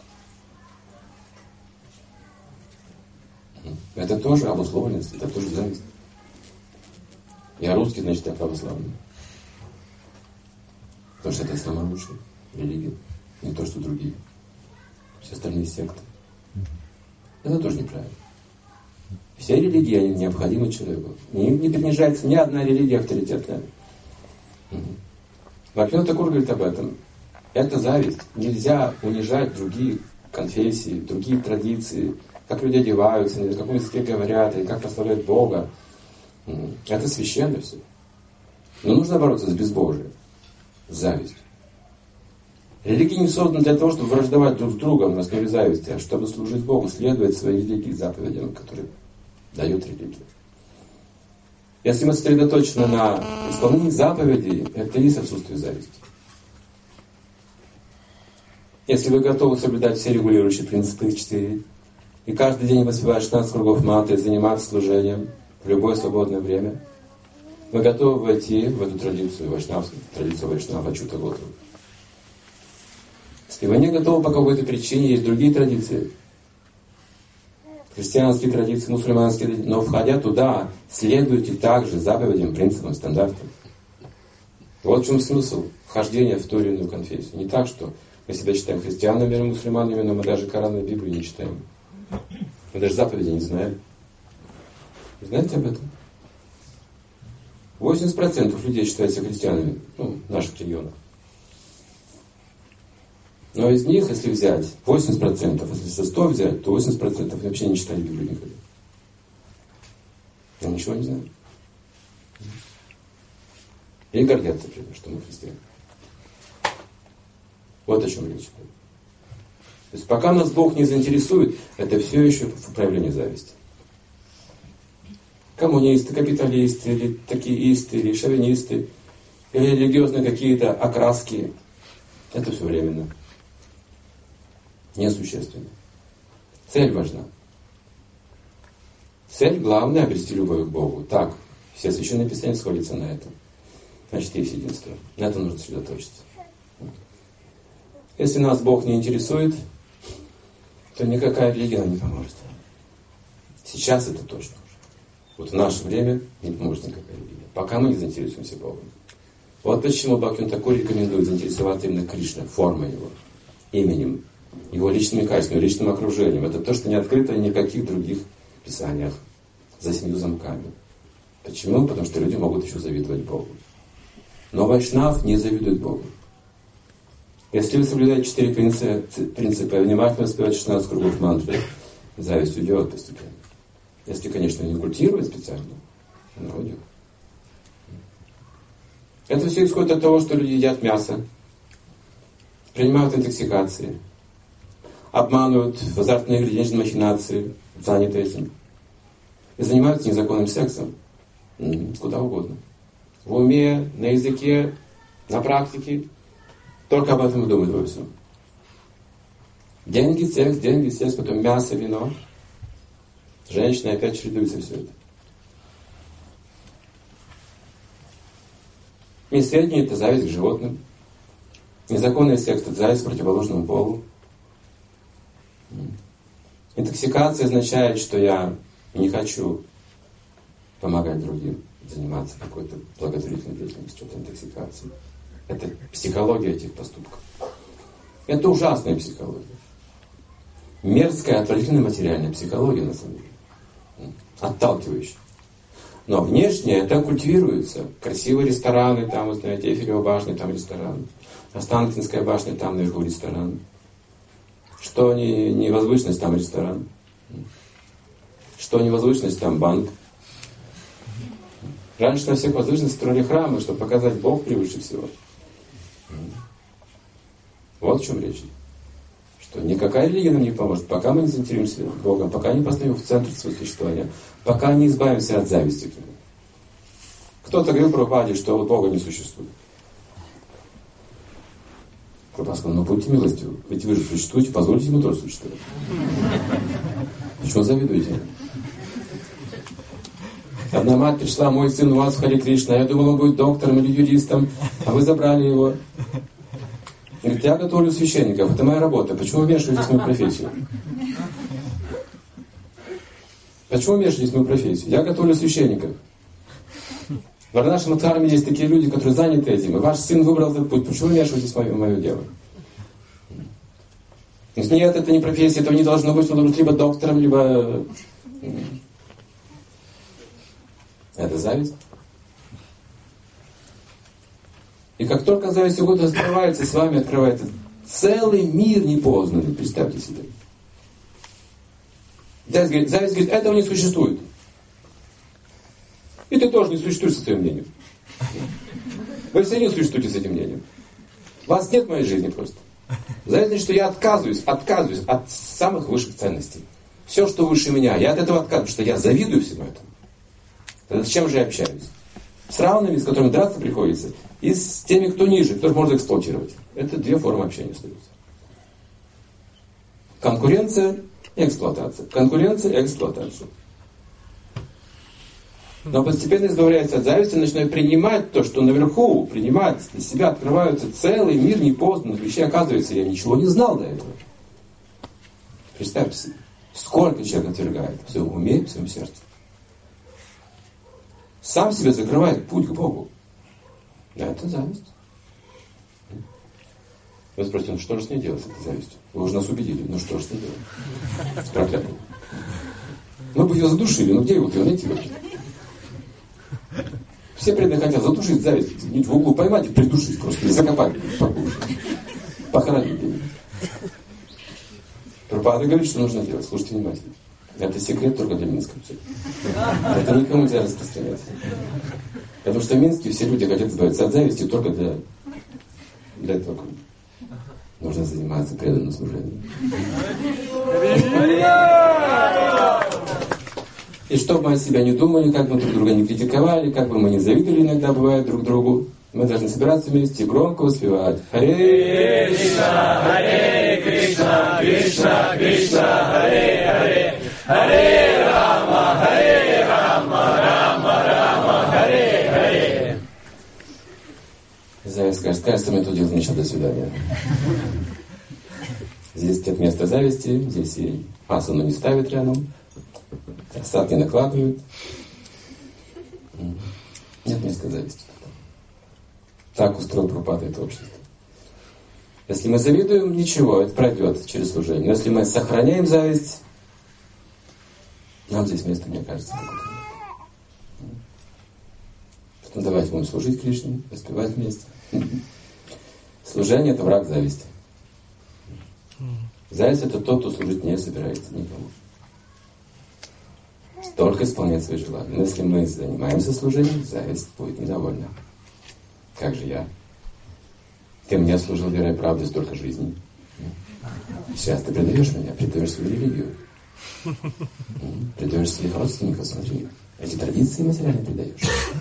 Это тоже обусловленность, это тоже зависть. Я русский, значит, я православный. Потому что это самая лучшая религия. Не то, что другие. Все остальные секты. Это тоже неправильно. Все религии, они необходимы человеку. Не, не принижается ни одна религия авторитетная. Бхактивинода Тхакур говорит об этом. Это зависть. Нельзя унижать другие конфессии, другие традиции, как люди одеваются, на каком языке говорят, или как прославляют Бога. Это священно все. Но нужно бороться с безбожием, с завистью. Религия не создана для того, чтобы враждовать друг с другом на основе зависти, а чтобы служить Богу, следовать своей религии, заповедям, которые дает религия. Если мы сосредоточены на исполнении заповедей, это и есть отсутствие зависти. Если вы готовы соблюдать все регулирующие принципы, их четыре, и каждый день воспевать шестнадцать кругов мантры, заниматься служением в любое свободное время, вы готовы войти в эту традицию вайшнавскую, традицию вайшнава Ачута Готру. Если вы не готовы по какой-то причине, есть другие традиции, христианские традиции, мусульманские традиции, но входя туда, следуйте также заповедям, принципам, стандартам. Вот в чем смысл вхождения в ту или иную конфессию. Не так, что мы себя считаем христианами или мусульманами, но мы даже Коран и Библию не читаем. Мы даже заповеди не знаем. Вы знаете об этом? восемьдесят процентов людей считают себя христианами, ну, в наших регионах. Но из них, если взять восемьдесят процентов, если со сто взять, то восемьдесят процентов вообще не читали Библию никогда. Я ничего не знаю. И гордятся, что мы христиане. Вот о чем речь. То есть пока нас Бог не заинтересует, это все еще проявление зависти. Коммунисты, капиталисты, или такиисты, или шовинисты, или религиозные какие-то окраски. Это все временно. Несущественно. Цель важна. Цель главная — обрести любовь к Богу. Так, все священные писания сходятся на этом. Значит, есть единство. На это нужно сосредоточиться. Если нас Бог не интересует, то никакая религия нам не поможет. Сейчас это точно уже. Вот в наше время не поможет никакая религия. Пока мы не заинтересуемся Богом. Вот почему Бхактивинода Тхакур рекомендует заинтересоваться именно Кришной, формой его, именем, его личными качествами, личным окружением. Это то, что не открыто ни в каких других писаниях за семью замками. Почему? Потому что люди могут еще завидовать Богу. Но вайшнав не завидует Богу. Если вы соблюдаете четыре принципа и внимательно воспеваете шестнадцать кругов мантры, зависть уйдет постепенно. Если, конечно, не культировать специально, она уйдет. Это все исходит от того, что люди едят мясо, принимают интоксикации, обманывают в азартные игры, денежные махинации, заняты этим, и занимаются незаконным сексом. Куда угодно. В уме, на языке, на практике. Только об этом и думают во всем. Деньги, секс, деньги, секс, потом мясо, вино. Женщины опять чередуются все это. И средний — это зависть к животным. Незаконный секс — это зависть к противоположному полу. Интоксикация означает, что я не хочу помогать другим, заниматься какой-то благотворительной деятельностью, это интоксикация. Это психология этих поступков. Это ужасная психология. Мерзкая, отвратительная материальная психология, на самом деле. Отталкивающая. Но внешне это культивируется. Красивые рестораны, там, вы знаете, Эйфелева башня, там ресторан. Останкинская башня, там наверху ресторан. Что не, не возвышенность, там ресторан. Что не возвышенность, там банк. Раньше на всех возвышенностях строили храмы, чтобы показать Бог превыше всего. Вот в чем речь. Что никакая религия нам не поможет, пока мы не заинтересуемся Богом, пока не поставим в центр своего существования, пока не избавимся от зависти к Нему. Кто-то говорил про Прабхупаде, что вот Бога не существует. Прабхупада сказал: ну будьте милостивы, ведь вы же существуете, позвольте Ему тоже существовать. Почему завидуете? Одна мать пришла: мой сын у вас в Харе Кришна, я думал, он будет доктором или юристом, а вы забрали его. Говорит: я готовлю священников, это моя работа, почему вмешиваетесь в мою профессию? Почему вмешиваетесь в мою профессию? Я готовлю священников. В Варнаши Дхарме есть такие люди, которые заняты этим, и ваш сын выбрал этот путь, почему вмешиваетесь в мое, в мое дело? Нет, это не профессия, этого не должно быть, он должен быть либо доктором, либо... Это зависть. И как только зависть угодно раскрывается, с вами открывается целый мир непознанный. Представьте себе. Зависть говорит, зависть говорит, этого не существует. И ты тоже не существуешь со своим мнением. Вы все не существуете с этим мнением. Вас нет в моей жизни просто. Зависть значит, что я отказываюсь, отказываюсь от самых высших ценностей. Все, что выше меня, я от этого отказываюсь, что я завидую всему этому. Тогда с чем же я общаюсь? С равными, с которыми драться приходится, и с теми, кто ниже, кто можно эксплуатировать. Это две формы общения остаются. Конкуренция и эксплуатация. Конкуренция и эксплуатация. Но постепенно избавляясь от зависти, начинаю принимать то, что наверху, принимать для себя, открывается целый мир непознанных вещей. Оказывается, я ничего не знал до этого. Представьте себе. Сколько человек отвергает в своем уме, в своем сердце. Сам себе закрывает путь к Богу. Да, это зависть. Вы спросите, ну что же с ней делать, с этой завистью? Вы уже нас убедили, ну что же с ней делать? Проклятый. Мы бы ее задушили, ну где его ее найти вообще? Все преданные хотят задушить зависть, в углу поймать и придушить просто, и закопать поглубже. Похоронить. Прабхупада говорит, что нужно делать. Слушайте внимательно. Это секрет только для Минска. Это никому нельзя распространяться. Потому что в Минске все люди хотят избавиться от зависти только для, для этого. Нужно заниматься преданным служением. И что бы мы о себя не думали, как бы мы друг друга не критиковали, как бы мы не завидовали иногда, бывает, друг другу, мы должны собираться вместе и громко воспевать. Харе Кришна, Харе Кришна, Кришна, Кришна, Харе Харе, Харе Рама, Харе Рама, Рама, Рама, Харе Харе. Зависть скажет, кажется, мне тут делать нечего, до свидания. Здесь нет места зависти, здесь ей асану не ставят рядом, остатки накладывают. Нет места зависти. Так устроил Прабхупада это общество. Если мы завидуем, ничего, это пройдет через служение. Но если мы сохраняем зависть, нам здесь места, мне кажется, какое-то. Потом давайте будем служить Кришне, воспевать вместе. Служение — это враг зависти. Зависть — это тот, кто служить не собирается никому. Только исполнять свои желания. Но если мы занимаемся служением, зависть будет недовольна. Как же я? Ты мне служил верой и правдой столько жизней. Сейчас ты предаешь меня, предаешь свою религию. Предаешь своих родственников, смотри. Эти традиции материально предаешь.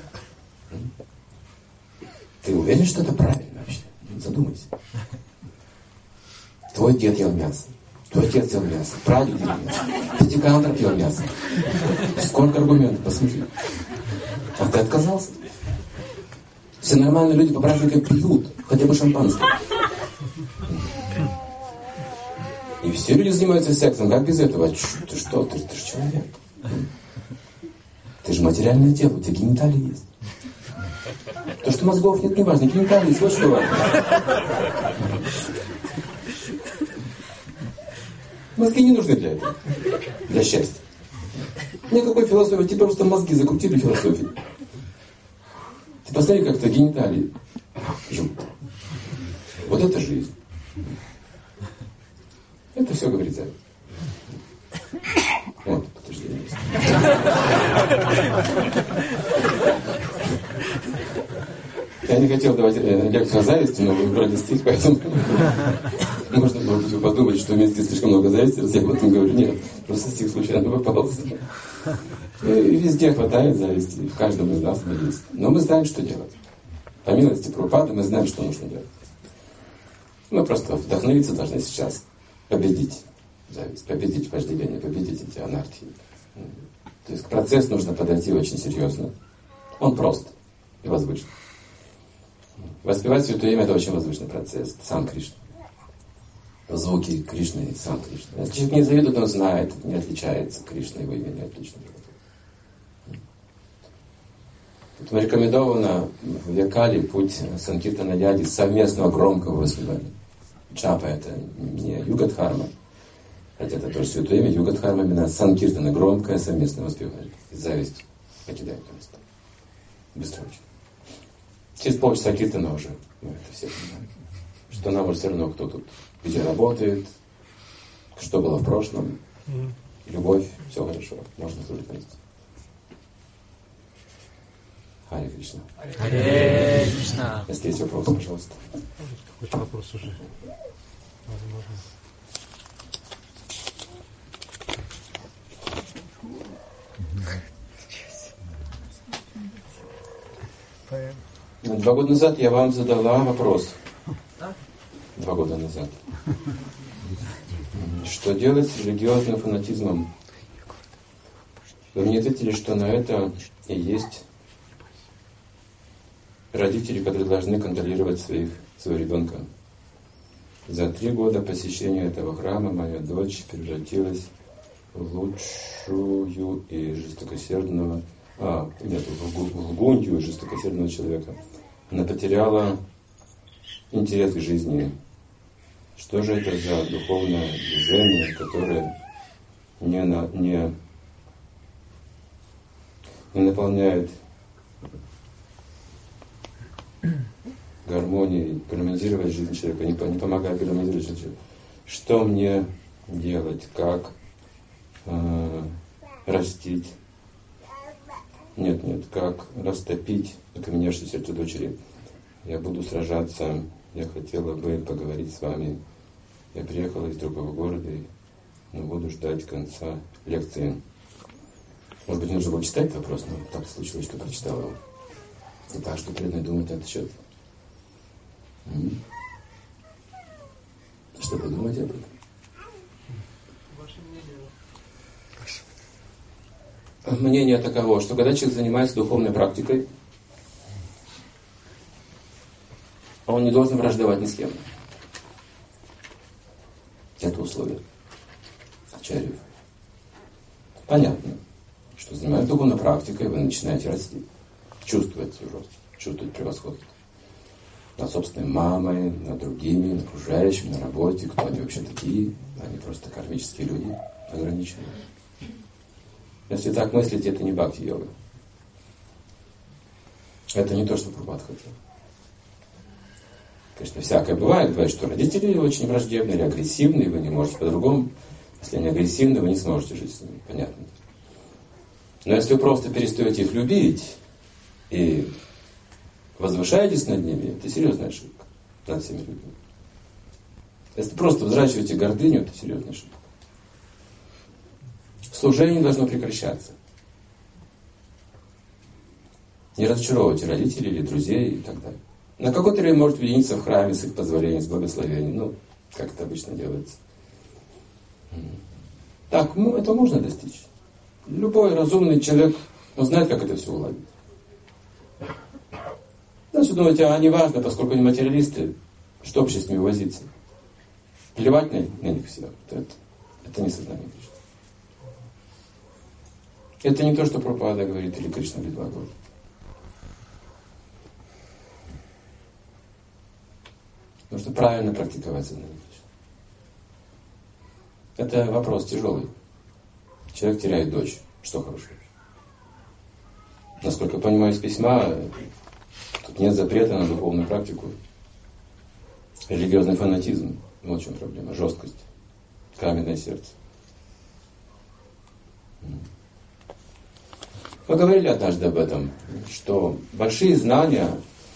Ты уверен, что это правильно вообще? Задумайся. Твой дед ел мясо. Твой отец ел мясо. Прадед ел мясо. Пятикантроп ел мясо. Сколько аргументов, посмотри. А ты отказался? Все нормальные люди по праздникам пьют, хотя бы шампанское. И все люди занимаются сексом, как без этого? Ты что, ты, ты же человек. Ты же материальное тело, у тебя гениталии есть. То, что мозгов нет, не важно, гениталии есть, вот что важно. Мозги не нужны для этого, для счастья. Никакой философии, тебе просто мозги закрутили философию. Ты посмотри, как-то гениталии живут. Вот это жизнь. Это все говорит зависть. Вот подтверждение есть. Я не хотел давать лекцию о зависти, но вы выбрали стих, поэтому можно было бы подумать, что в Минске слишком много зависти, раз я об этом говорю. Нет, просто стих случайно попался. И везде хватает зависти, в каждом из нас она есть. Но мы знаем, что делать. По милости Прабхупады мы знаем, что нужно делать. Мы просто вдохновиться должны сейчас, победить зависть, победить вожделение, победить эти анархии. То есть к процессу нужно подойти очень серьезно. Он прост и возвышен. Воспевать Святое Имя — это очень возвышенный процесс. Сам Кришна. Звуки Кришны и сам Кришна. Если человек не завидует, он знает, не отличается. Кришна, его имя не отлично. Поэтому рекомендовано в Якале путь Санкиртана Яди совместного громкого воспевания. Джапа — это не Югадхарма, хотя это тоже Святое Имя. Югадхарма именно Санкиртана, громкое совместное воспевание. Зависть покидает место. Быстро очень. Через полчаса киртана уже мы это все понимаем. Что нам уже все равно, кто тут, где работает, что было в прошлом, любовь, все хорошо, можно служить вместе. Харе Кришна. Харе Кришна. Если есть вопросы, пожалуйста. Какой-то вопрос уже. Возможно. Два года назад я вам задала вопрос. Два года назад. Что делать с религиозным фанатизмом? Вы мне ответили, что на это и есть родители, которые должны контролировать своих, своего ребенка. За три года посещения этого храма моя дочь превратилась лучшую и жестокосердного, а, нет, лгунью и жестокосердного человека. Она потеряла интерес к жизни. Что же это за духовное движение, которое не, на, не, не наполняет гармонией, гармонизировать жизнь человека, не, не помогает гармонизировать жизнь человека? Что мне делать? Как э, растить? Нет, нет, как растопить окаменевшее сердце дочери? Я буду сражаться. Я хотела бы поговорить с вами. Я приехала из другого города, но буду ждать конца лекции. Может быть, нужно было читать этот вопрос, но так случилось, что прочитал его. И так, что преданные думают на этот счет. М-м. Что вы думаете об этом? Ваше мнение. Мнение таково, что когда человек занимается духовной практикой, он не должен враждовать ни с кем. Это условие ачарьев. Понятно, что занимаясь духовной практикой, вы начинаете расти, чувствовать свой рост, чувствовать превосходство над собственной мамой, над другими, над окружающими, на работе, кто они вообще такие. Они просто кармические люди, ограниченные. Если так мыслить, это не бхакти-йога. Это не то, что Прабхупада хотел. Конечно, всякое бывает. Бывает, что родители очень враждебные или агрессивные, вы не можете по-другому. Если они агрессивны, вы не сможете жить с ними. Понятно. Но если вы просто перестаете их любить и возвышаетесь над ними, это серьезная ошибка над всеми людьми. Если просто взращиваете гордыню, это серьезная ошибка. Служение должно прекращаться. Не разочаровывайте родителей или друзей и так далее. На какое-то время может уединиться в храме с их позволения, с благословением. Ну, как это обычно делается. Так, ну, это можно достичь. Любой разумный человек, он знает, как это все уладить. Значит, думаете, а не важно, поскольку они материалисты, что вообще с ними возиться? Плевать на, на них все. Это, это не сознание Кришны. Это не то, что Прабхупада говорит, или Кришна Видва говорит. Нужно правильно практиковать сознание Кришны. Это вопрос тяжелый. Человек теряет дочь. Что хорошего? Насколько я понимаю из письма, тут нет запрета на духовную практику. Религиозный фанатизм. Вот в чем проблема. Жесткость. Каменное сердце. Мы говорили однажды об этом, что большие знания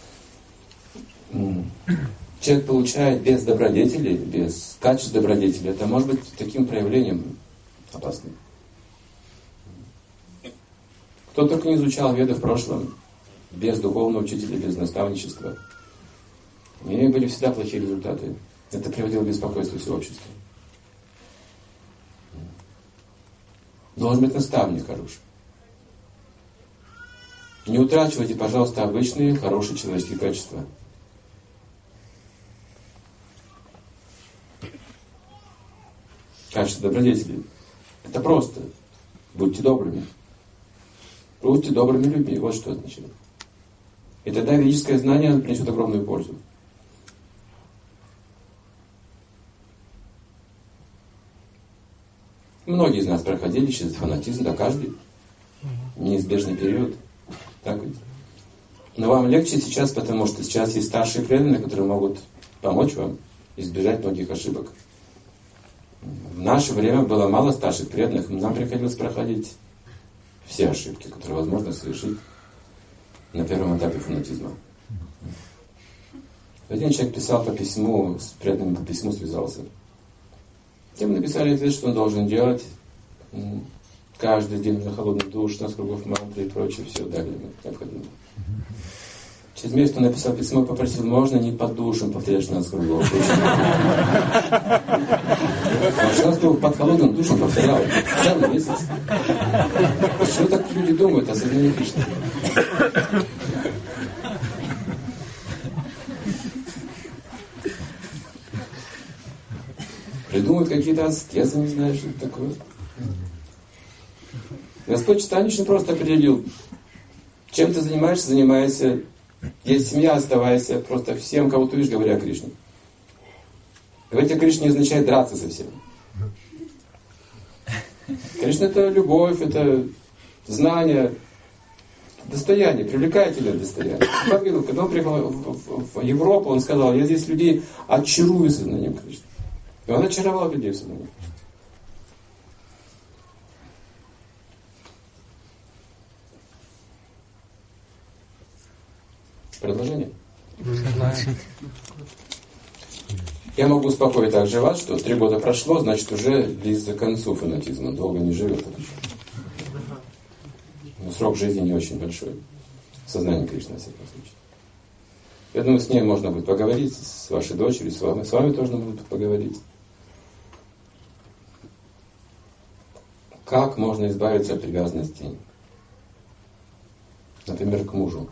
человек получает без добродетели, без качеств добродетели. Это может быть таким проявлением опасным. Кто только не изучал Веды в прошлом, без духовного учителя, без наставничества, у них были всегда плохие результаты. Это приводило к беспокойству всего общества. Должен быть наставник хороший. Не утрачивайте, пожалуйста, обычные, хорошие человеческие качества. Качество добродетели. Это просто. Будьте добрыми. Будьте добрыми людьми. Вот что это означает. И тогда ведическое знание принесет огромную пользу. Многие из нас проходили через фанатизм, да, каждый. Неизбежный период. Так ведь. Но вам легче сейчас, потому что сейчас есть старшие преданные, которые могут помочь вам избежать многих ошибок. В наше время было мало старших преданных, нам приходилось проходить все ошибки, которые возможно совершить на первом этапе фанатизма. Один человек писал по письму, с преданным по письму связался. Тем написали ответ, что он должен делать. Каждый день на холодный душ, на кругов мантры и прочее, все далее необходимо. Через месяц он написал письмо и попросил, можно не под душем повторять шестнадцать кругов. шестнадцать кругов под холодным душем повторял целый месяц. Что так люди думают о сознании Кришны? Придумают какие-то аскезы, не знаю, что это такое. Господь Чайтанья очень просто определил, чем ты занимаешься, занимайся. Есть семья, оставайся. Просто всем, кого ты видишь, говори о Кришне. Говорить о Кришне не означает драться со всеми. Кришна — это любовь, это знание, достояние, привлекательное достояние. Когда он приехал в Европу, он сказал: я здесь людей очарую сознанием Кришны. И он очаровал людей в сознанием. Предложение? Я могу успокоить также вас, что три года прошло, значит, уже близко к концу фанатизма. Долго не живет это еще. Но срок жизни не очень большой. Сознание Кришны, во всяком случае. Я думаю, с ней можно будет поговорить, с вашей дочерью, с вами. С вами тоже можно будет поговорить. Как можно избавиться от привязанности? Например, к мужу.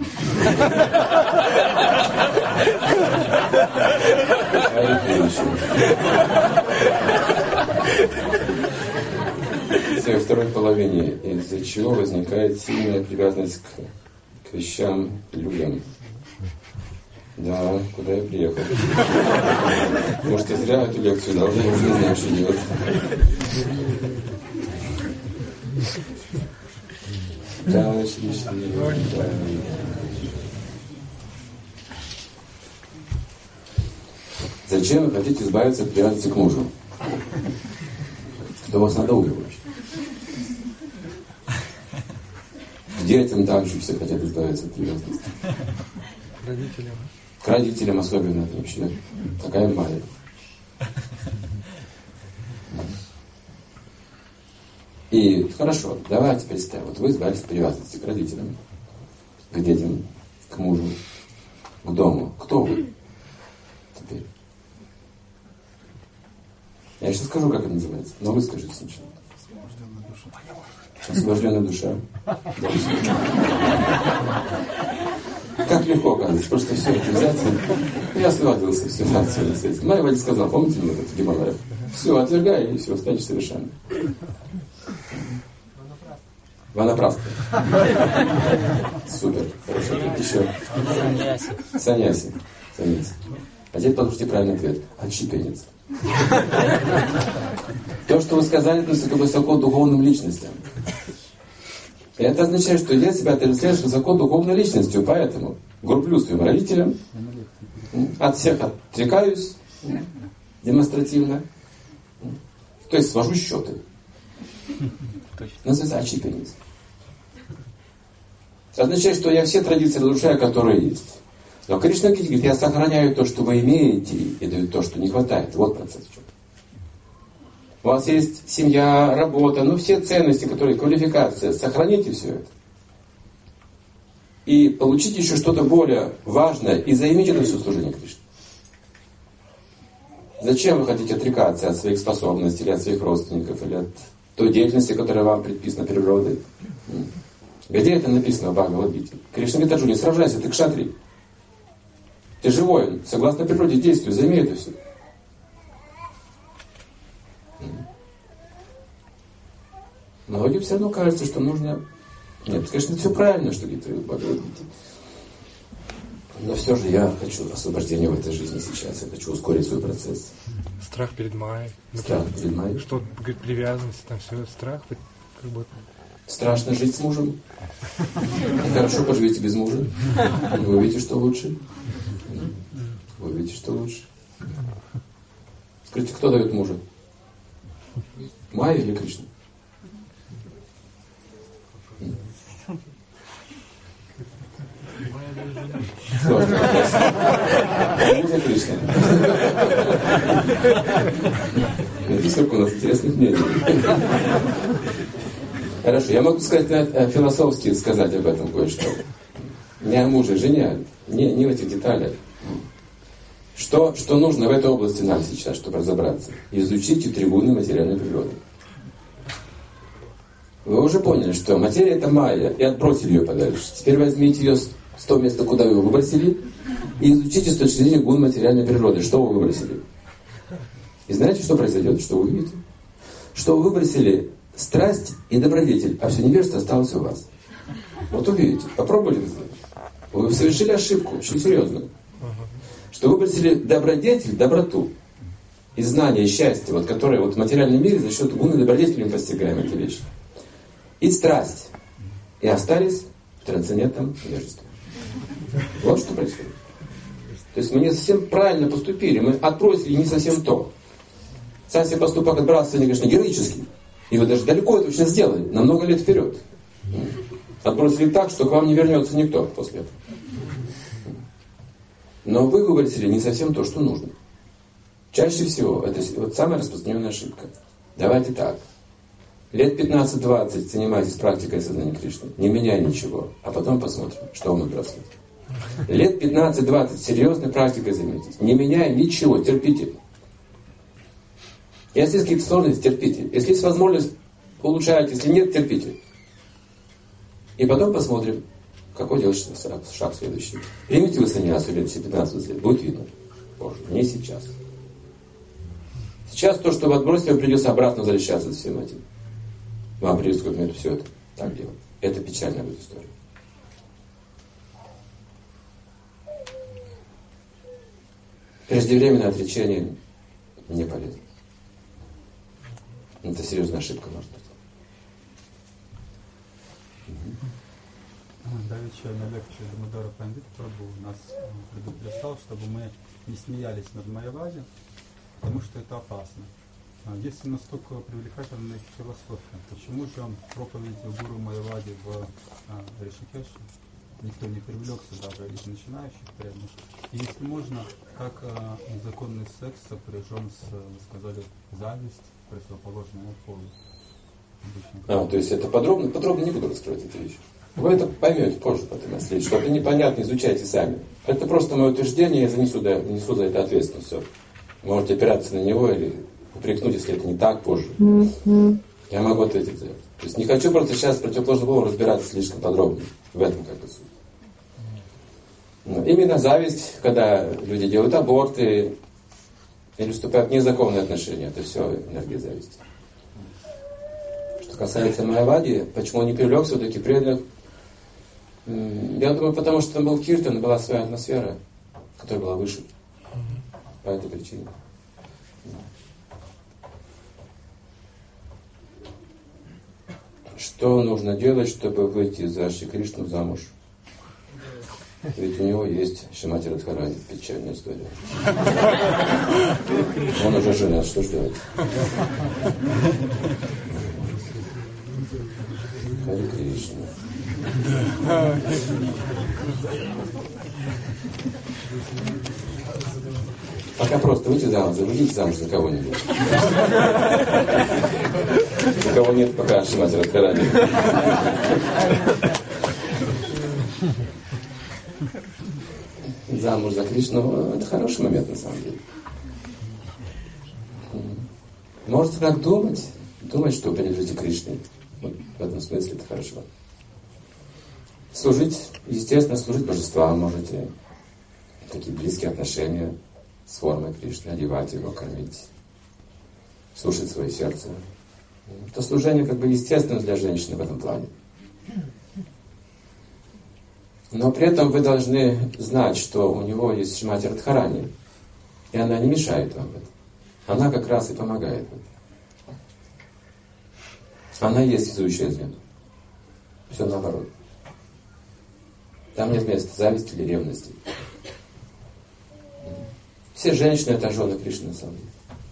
Во второй половине, из-за чего возникает сильная привязанность к, к вещам, людям. Да, куда я приехал? Может, я зря эту лекцию дал, я уже не знаю, что делать. Да, шли, шли, да. Зачем вы хотите избавиться от привязанности к мужу? Кто вас надоумил вообще? К детям также все хотят избавиться от привязанности. К родителям. К родителям особенно вообще. Такая майя. И хорошо, давайте представим, вот вы избавились от привязанности к родителям, к детям, к мужу, к дому. Кто вы теперь? Я сейчас скажу, как это называется, но вы скажите сначала. Освобожденная душа. Как легко, оказывается, просто все это взять. Я освободился, все, да, все на свете. Майя сказал, помните мне это в Гималаях? Все, отвергай, и все, станешь совершенным. Ванапраста. Супер. Хорошо. Еще. Саньяси. Саньяси. Саньяси. А теперь послушайте правильный ответ. Отщепенец. То, что вы сказали, относится к высокодуховным личностям. И это означает, что я себя отождествляю с высокодуховной личностью, поэтому грублю своим родителям, от всех отрекаюсь демонстративно, то есть свожу счеты. Называется отщепенец. Это означает, что я все традиции разрушаю, которые есть. Но Кришна говорит, я сохраняю то, что вы имеете, и даю то, что не хватает. Вот процесс в чем. У вас есть семья, работа, ну все ценности, которые, квалификация. Сохраните все это. И получите еще что-то более важное, и займите это все служение Кришне. Зачем вы хотите отрекаться от своих способностей, или от своих родственников, или от той деятельности, которая вам предписана природой? Где это написано в Бхагавад-гите? Кришна говорит Арджуне, сражайся, ты кшатрий. Ты живой, согласно природе действуй, займи это все. Но людям все равно кажется, что нужно... Нет, конечно, все правильно, что говорит в Бхагавад-гите. Но все же я хочу освобождения в этой жизни сейчас. Я хочу ускорить свой процесс. Страх перед Майей. Страх перед Майей. Что, говорит, привязанность, там все, страх, как бы... Страшно жить с мужем. Хорошо, поживите без мужа. Вы увидите, что лучше. Вы увидите, что лучше. Скажите, кто дает мужа? Майя или Кришна? Сложный вопрос. Мужа Кришна. Видите, сколько у нас интересных мнений. Хорошо, я могу сказать, философски сказать об этом кое-что. Не о муже, жене, не, не в этих деталях. Что, что нужно в этой области нам сейчас, чтобы разобраться? Изучите трибуны материальной природы. Вы уже поняли, что материя — это майя, и отбросили ее подальше. Теперь возьмите ее с того места, куда вы ее выбросили, и изучите с точки зрения гун материальной природы, что вы выбросили. И знаете, что произойдет, что вы увидите? Что вы выбросили страсть и добродетель, а все невежество осталось у вас. Вот увидите, попробуйте это сделать. Вы совершили ошибку, очень серьезную. Что выбросили добродетель, доброту и знание, и счастье, вот, которое вот в материальном мире за счет умной добродетели мы постигаем эти вещи. И страсть. И остались в трансцендентном невежестве. Вот что происходит. То есть мы не совсем правильно поступили, мы отбросили не совсем то. Сам себе поступок отбрасывания, конечно, героический. И вы даже далеко это очень сделали, на много лет вперед. Отбросили так, что к вам не вернется никто после этого. Но вы выбросили не совсем то, что нужно. Чаще всего, это вот самая распространенная ошибка. Давайте так. Лет пятнадцать-двадцать занимайтесь практикой сознания Кришны, не меняя ничего, а потом посмотрим, что вам отбрасывает. Лет пятнадцать-двадцать серьезной практикой займитесь, не меняя ничего, терпите. Если есть какие-то сложности, терпите. Если есть возможность, улучшайте, если нет, терпите. И потом посмотрим, какой делать шаг, шаг следующий. Примите вы саньясу лет пятнадцать лет, будет видно. Позже, не сейчас. Сейчас то, что вы отбросили, вам придется обратно возвращаться с всем этим. Вам придется в какой-то момент все это так делать. Это печальная будет история. Преждевременное отречение не полезно. Это серьезная ошибка, может быть. Давеча на лекции Дамодара Пандит Прабху нас предупреждал, чтобы мы не смеялись над Майявади, потому что это опасно. Если настолько привлекательная философия, почему же проповедь гуру Майявади в Ришикеше никто не привлекся, даже из начинающих преданных? И если можно, как незаконный секс сопряжен с, вы сказали, зависть, противоположная полу? А, то есть это подробно? Подробно не буду раскрывать эти вещи. Вы это поймете позже, потом, если что-то непонятно, изучайте сами. Это просто мое утверждение, я занесу, да, несу за это ответственность. Все. Можете опираться на него или упрекнуть, если это не так, позже. Mm-hmm. Я могу ответить за это. То есть не хочу просто сейчас с противоположным полом разбираться слишком подробно. В этом как бы суть. Но именно зависть, когда люди делают аборты или вступают в незаконные отношения, это все энергия зависти. Что касается Майявади, почему он не привлекся у таких преданных? Я думаю, потому что там был киртан, была своя атмосфера, которая была выше. По этой причине. Что нужно делать, чтобы выйти за Шри Кришну замуж? Ведь у него есть Шримати Радхарани, печальная история. Он уже женат, что ж делать? Харе Кришна. Пока просто выйти замуж, выйдите замуж за кого-нибудь. У кого нет, пока Шримати Радхарани. Замуж за Кришну, это хороший момент на самом деле. Можете так думать, думать, что вы принадлежите Кришне. Вот в этом смысле это хорошо. Служить, естественно, служить божествам можете. Такие близкие отношения с формой Кришны, одевать его, кормить, слушать свое сердце. Это служение как бы естественно для женщины в этом плане. Но при этом вы должны знать, что у него есть Шримати Радхарани, и она не мешает вам в этом. Она как раз и помогает в этом. Она и есть связующая звено. Все наоборот. Там нет места зависти или ревности. Все женщины это жены Кришны на самом деле.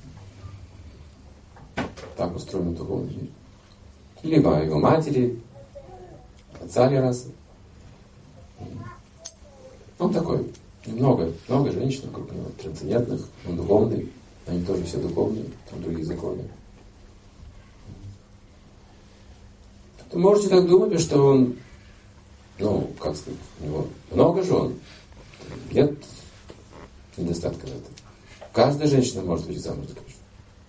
Так устроен духовный мир. Либо его матери, отца расы. Он такой. Много, много женщин вокруг него, трансцендентных, он духовный. Они тоже все духовные, там другие законы. Вы можете так думать, что он, ну, как сказать, у него много жен. Нет недостатка в этом. Каждая женщина может выйти замуж за Кришну.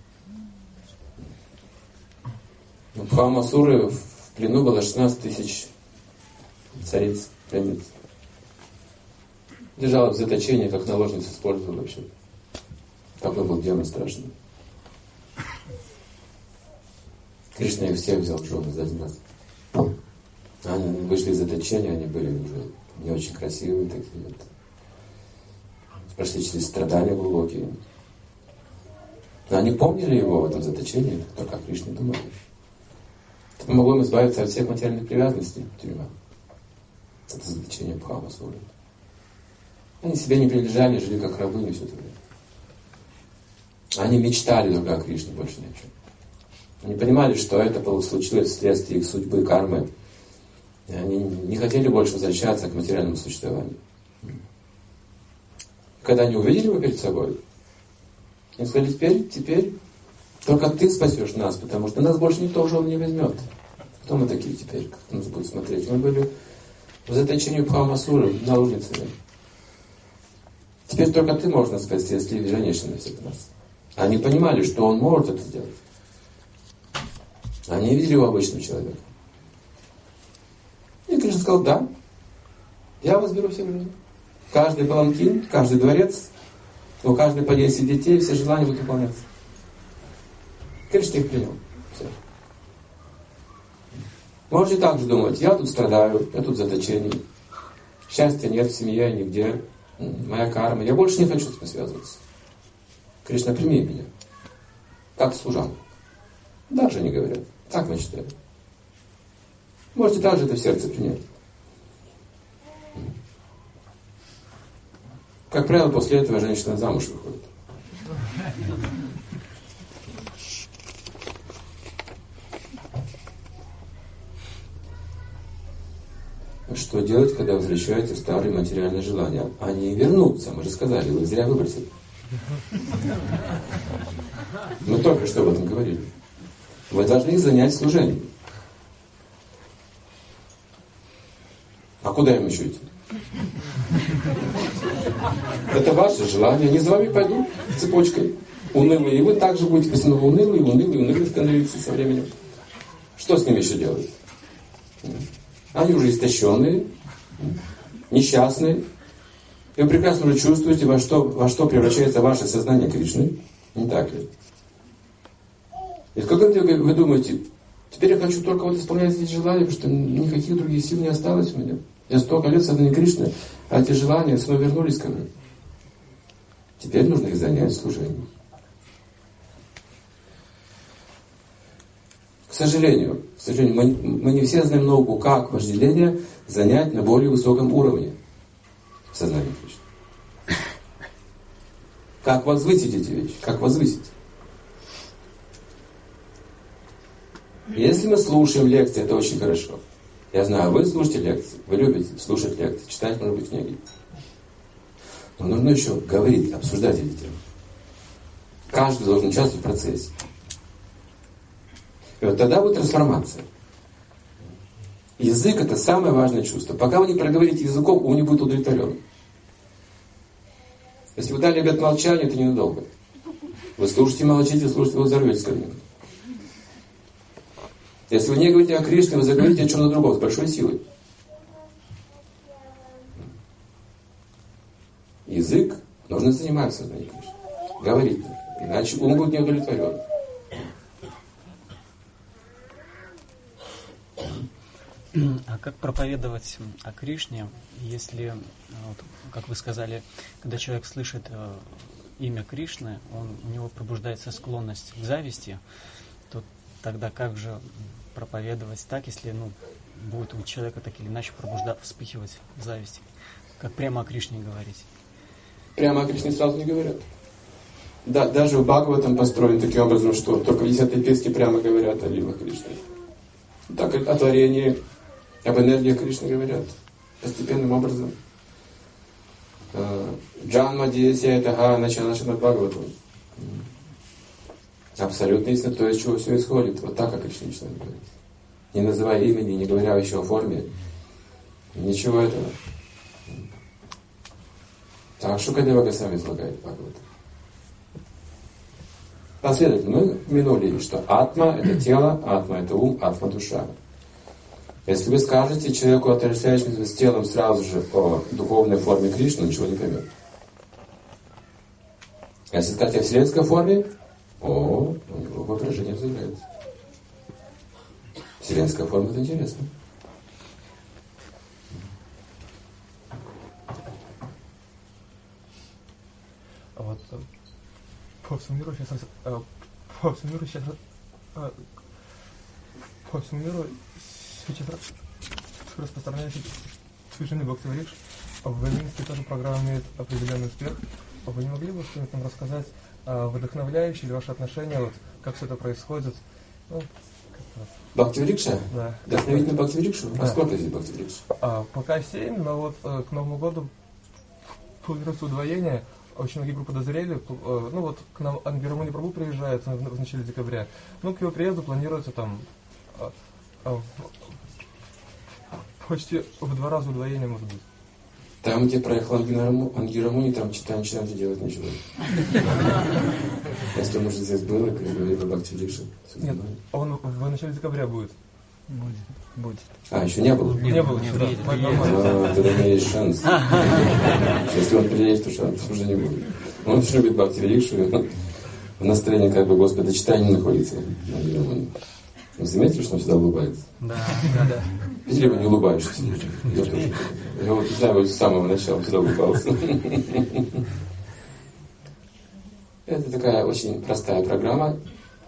У Бхавамасуры в плену было шестнадцать тысяч цариц, пленниц. Держала в заточении, как наложницу использовала вообще. Такой был демон страшный. Кришна их всех взял в жены за один раз. Они вышли из заточения, они были уже не очень красивые такие вот. Прошли через страдания глубокие. Но они помнили его в этом заточении, только о Кришне думали. Это помогло им избавиться от всех материальных привязанностей в тюрьмах. Это заточение Бхавасуры. Они себе не принадлежали, жили как рабыни все это время. Они мечтали только о Кришне, больше ни о чем. Они понимали, что это случилось вследствие их судьбы, кармы. И они не хотели больше возвращаться к материальному существованию. Когда они увидели его перед собой, они сказали: теперь, теперь только ты спасешь нас, потому что нас больше никто в жены не возьмет. Кто мы такие теперь? Как нас будут смотреть? Мы были в заточении Бхавасуры, наложницами. Теперь только ты можешь нас спасти, если женишься на всех нас. Они понимали, что он может это сделать. Они не видели его обычным человеком. И Кришна сказал: да, я вас беру всех в жены. Каждый паланкин, каждый дворец, у каждой по десять детей, все желания будут выполняться. Кришна их принял. Все. Можете также думать: я тут страдаю, я тут в заточении. Счастья нет в семье, нигде. Моя карма. Я больше не хочу с этим связываться. Кришна, прими меня. Как служанку. Даже не говорят. Так мы считаем. Можете также это в сердце принять. Как правило, после этого женщина замуж выходит. Что делать, когда возвращаются старые материальные желания? Они вернутся, мы же сказали, вы зря выбросили. Мы только что об этом говорили. Вы должны их занять служением. А куда им еще идти? Это ваше желание. Они за вами пойдут цепочкой. Унылые. И вы также будете снова унылые, унылые, унылые становиться со временем. Что с ними еще делать? Они уже истощенные, несчастные. И вы прекрасно уже чувствуете, во что, во что превращается ваше сознание Кришны. Не так ли? И в каком-то вы, вы думаете: теперь я хочу только вот исполнять эти желания, потому что никаких других сил не осталось у меня. Я столько лет сознания Кришны, а эти желания снова вернулись ко мне. Теперь нужно их занять служением. К сожалению, к сожалению, мы, мы не все знаем науку, как вожделение занять на более высоком уровне в сознании Кришны. Как возвысить эти вещи, как возвысить. Если мы слушаем лекции, это очень хорошо. Я знаю, вы слушаете лекции, вы любите слушать лекции, читать, может быть, книги. Но нужно еще говорить, обсуждать эти темы. Каждый должен участвовать в процессе. И вот тогда будет трансформация. Язык — это самое важное чувство. Пока вы не проговорите языком, ум не будет удовлетворен. Если вы дали обет молчания, это ненадолго. Вы слушаете, молчите, слушаете, вы взорветесь как-нибудь. Если вы не говорите о Кришне, вы заговорите о чем-то другом, с большой силой. Язык нужно заниматься сознанием Кришны. Говорить. Иначе ум будет не удовлетворен. А как проповедовать о Кришне, если, вот, как вы сказали, когда человек слышит э, имя Кришны, он, у него пробуждается склонность к зависти, то тогда как же проповедовать так, если ну, будет у человека так или иначе пробуждаться, вспыхивать зависть? Как прямо о Кришне говорить? Прямо о Кришне сразу не говорят. Да, даже в Бхагаватам построен таким образом, что только в десятой песне прямо говорят о лилах Кришны. Так о творении, об энергии Кришны говорят постепенным образом. Джанма Дьяся Тага Начала Шримад Бхагаватам. Абсолютно истина, то, из чего все исходит. Вот так, как Кришна начинает говорить. Не называя имени, не говоря еще о форме. Ничего этого. Так Шукадева Госвами излагает Бхагаватам. Последовательно мы упомянули, что атма — это тело, атма — это ум, атма — душа. Если вы скажете человеку, отождествляющемуся с телом, сразу же о духовной форме Кришны, он ничего не поймет. Если сказать о вселенской форме, о, у него воображение взрывается. Вселенская форма — это интересно. А вот э, по всему миру сейчас э, по всему миру сейчас э, по всему миру сейчас распространяется движение Бхакти Врикша. В Минске тоже программа имеет определенный успех. Вы не могли бы что-нибудь нам рассказать, э, вдохновляющие ли ваши отношения, вот как все это происходит? Ну, Бхакти Врикша? Да. Вдохновить на Бхакти Врикшу? Да. А сколько здесь Бхакти Врикша? А, пока семь, но вот э, к Новому году планируется удвоение. Очень многие группы дозрели. Э, ну вот к нам Ангирамуни Прабху приезжает в, в начале декабря. Ну, к его приезду планируется там э, э, почти в два раза удвоение, может быть. Там, где проехал Ангирамуни, там читание начинают делать ничего. Если он уже здесь был, и говорил о Бхакти Врикше. Нет, он в начале декабря будет. Будет. Будет. А, еще не было? Не, не было, не да. приедет, Мать приедет. нормально. А, тогда у меня есть шанс. Если он приедет, то шанс уже не будет. Он очень любит Бхакти Врикшу. В настроении как бы Господа читания находится. Вы заметили, что он всегда улыбается? Да, да, да. Видели, вы не улыбаешься? Я тоже. Я вот знаю, вот с самого начала всегда улыбался. Это такая очень простая программа,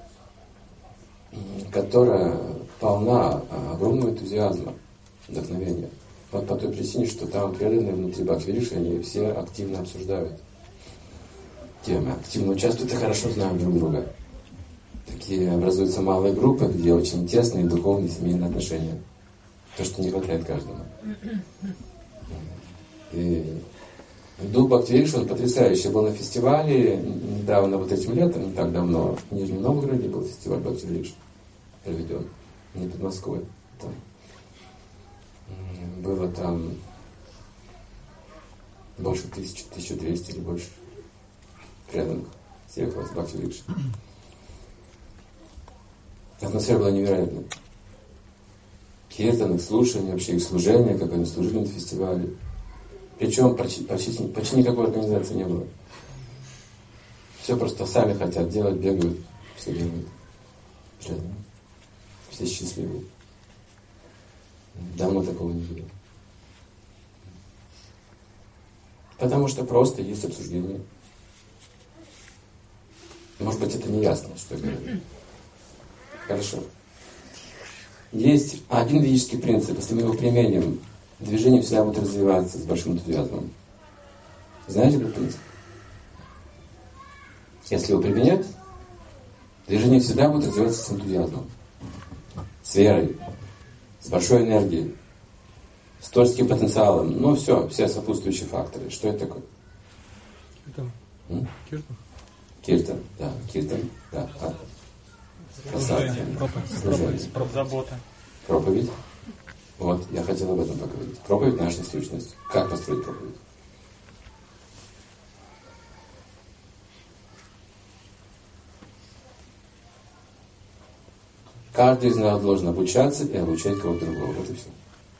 которая полна огромного энтузиазма, вдохновения. Вот по той причине, что там преданные внутри Бхакти Врикши, они все активно обсуждают темы, активно участвуют и хорошо знают друг друга. Такие образуются малые группы, где очень тесные духовные семейные отношения. То, что не хватает каждому. И дух Бхакти Врикши, он потрясающий. Был на фестивале недавно, вот этим летом, не так давно, в Нижнем Новгороде был фестиваль Бхакти Врикши проведен. Не под Москвой. Там. Было там больше тысячи, тысяча двести или больше преданных съехало с Бхакти Врикши. Атмосфера была невероятная. Киртан, их слушание, вообще их служение, как они служили на фестивале. Причем почти, почти, почти никакой организации не было. Все просто сами хотят делать, бегают, все делают. Все счастливые. Давно такого не было. Потому что просто есть обсуждение. Может быть, это не ясно, что я говорю. Хорошо. Есть один ведический принцип. Если мы его применим, движение всегда будет развиваться с большим энтузиазмом. Знаете этот принцип? Если его применять, движение всегда будет развиваться с энтузиазмом, с верой, с большой энергией, с творческим потенциалом. Ну все, все сопутствующие факторы. Что это такое? Киртан. М? Киртан. Киртан, да, киртан, да. А. Служение, проповедь, проповедь, проповедь, забота. Проповедь. Вот, я хотел об этом поговорить. Проповедь — наша сущность. Как построить проповедь? Каждый из нас должен обучаться и обучать кого-то другого. Вот и все.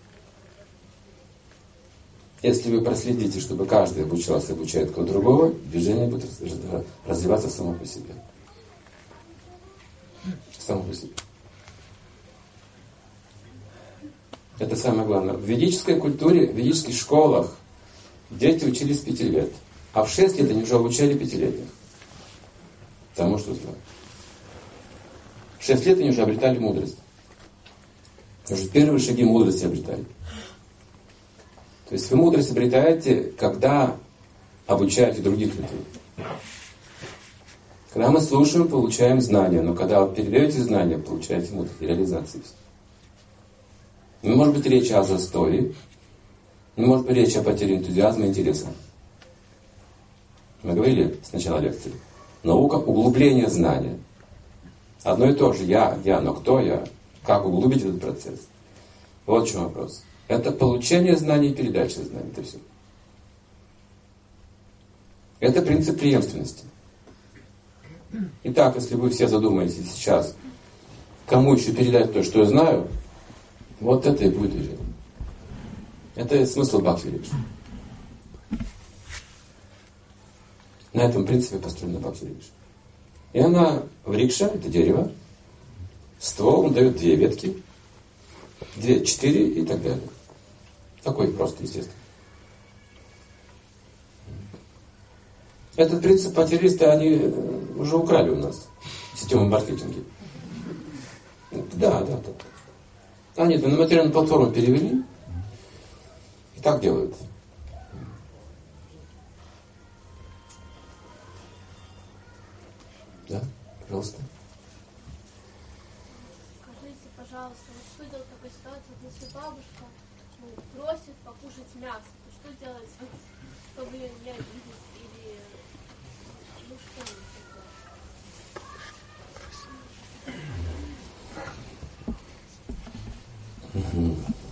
Если вы проследите, чтобы каждый обучался и обучает кого-то другого, движение будет развиваться само по себе. Само по себе. Это самое главное. В ведической культуре, в ведических школах дети учились с пяти лет. А в шесть лет они уже обучали пятилетних. Тому, что знают. В шесть лет они уже обретали мудрость. Уже первые шаги мудрости обретали. То есть вы мудрость обретаете, когда обучаете других людей. Когда мы слушаем, получаем знания, но когда вы передаете знания, получаете мудрость, реализацию. Не может быть речи о застое, не может быть речи о потере энтузиазма и интереса. Мы говорили с начала лекции. Наука углубления знания. Одно и то же. Я, я, но кто я? Как углубить этот процесс? Вот в чем вопрос. Это получение знаний и передача знаний. Это все. Это принцип преемственности. Итак, если вы все задумаетесь сейчас, кому еще передать то, что я знаю, вот это и будет движение. Это смысл Бхакти Врикши. На этом принципе построена Бхакти Врикша. И она, врикша, это дерево, ствол, он дает две ветки, две, четыре и так далее. Такой просто, естественно. Этот принцип материалисты, они уже украли у нас систему маркетинга. Да, да, да. Они это на материальную платформу перевели и так делают. Да, пожалуйста. Скажите, пожалуйста, вот что делать в такой ситуации, если бабушка ну, просит покушать мясо, то что делать, чтобы ее не обидеть или ну что Угу.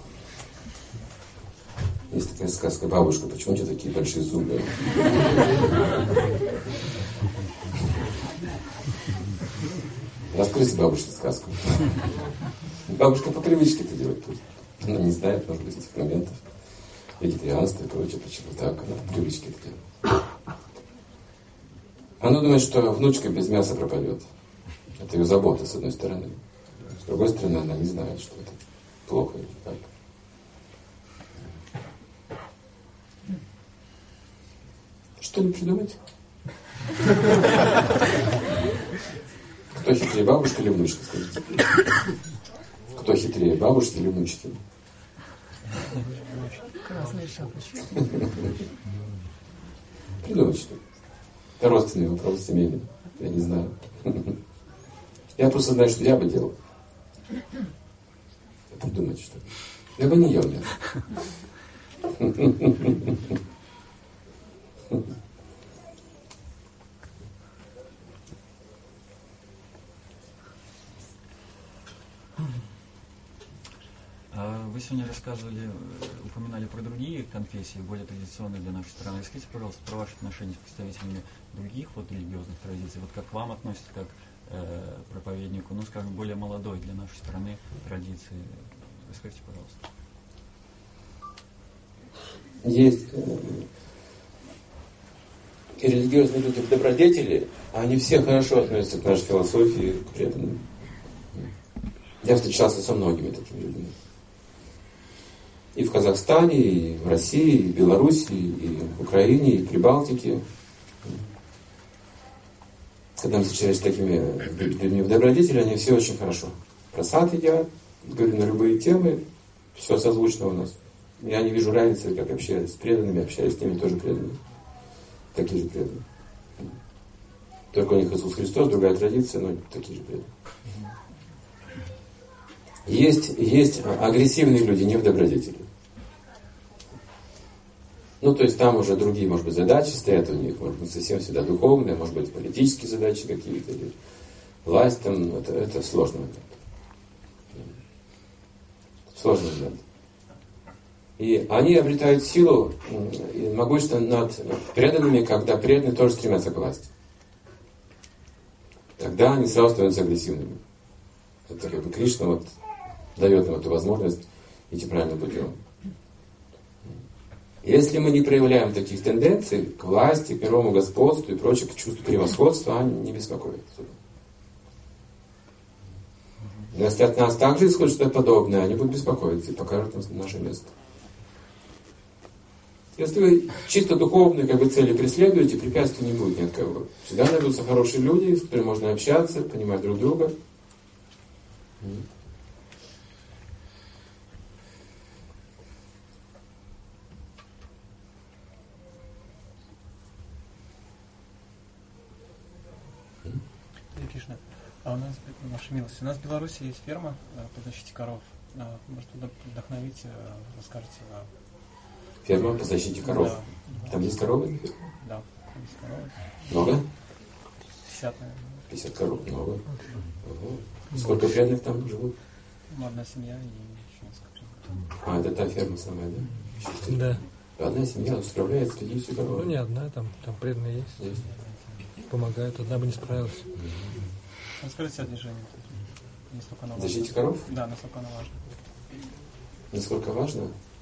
Есть такая сказка: бабушка, почему у тебя такие большие зубы? Раскройте бабушке сказку. Бабушка по привычке это делает. Она не знает, может быть, этих моментов. Вегетарианство и прочее, почему так. Она по привычке это делает. Она думает, что внучка без мяса пропадет. Это ее забота, с одной стороны. С другой стороны, она не знает, что это плохо или так. Что-нибудь придумать? Кто хитрее, бабушка или внучка, скажите? Кто хитрее, бабушки или внучки? Красные шапочки. Придумать что-то. Это родственный вопрос, семейный. Я не знаю. Я просто знаю, что я бы делал. Придумать что-то. Я бы не ел мясо. Вы сегодня рассказывали, упоминали про другие конфессии, более традиционные для нашей страны. Расскажите, пожалуйста, про ваши отношения с представителями других вот религиозных традиций. Вот как к вам относятся, как э, проповеднику, ну, скажем, более молодой для нашей страны традиции. Расскажите, пожалуйста. Есть э, и религиозные люди в добродетели, а они все хорошо относятся к нашей философии, к преданным. Я встречался со многими такими людьми. И в Казахстане, и в России, и в Беларуси, и в Украине, и в Прибалтике. Когда мы встречались с такими людьми в добродетели, они все очень хорошо. Просад едят, говорю на любые темы, все созвучно у нас. Я не вижу разницы, как общаюсь с преданными, общаюсь с ними тоже преданными. Такие же преданные. Только у них Иисус Христос, другая традиция, но такие же преданные. Есть, есть агрессивные люди, не в добродетели. Ну, то есть там уже другие, может быть, задачи стоят у них, может быть, совсем всегда духовные, может быть, политические задачи какие-то, или власть там, это, это сложный момент. Сложный момент. И они обретают силу и могущество над преданными, когда преданные тоже стремятся к власти. Тогда они сразу становятся агрессивными. Это как бы Кришна вот дает им эту возможность идти правильным путем. Если мы не проявляем таких тенденций к власти, к мировому господству и прочее, к чувству превосходства, они не беспокоят. Но если от нас также исходит что-то подобное, они будут беспокоиться и покажут нам наше место. Если вы чисто духовные как бы, цели преследуете, препятствий не будет ни от кого. Всегда найдутся хорошие люди, с которыми можно общаться, понимать друг друга. Кришна, а у нас, ваша милость, у нас в Беларуси есть ферма по защите коров. Может, вдохновить, расскажете о... Ферма по защите коров. Да. Там есть коровы? Да, там есть коровы. Много? пятьдесят, наверное. пятьдесят коров, много. Угу. Сколько преданных там живут? Ну, одна семья и еще несколько. А, это та ферма самая, да? Да. Одна семья справляется с пятьюдесятью коровами? Ну, не одна, там, там преданные есть. Есть. Помогают, одна бы не справилась. Расскажите о движении. Насколько оно Защите важно. коров? Да, насколько оно важно. Насколько важно?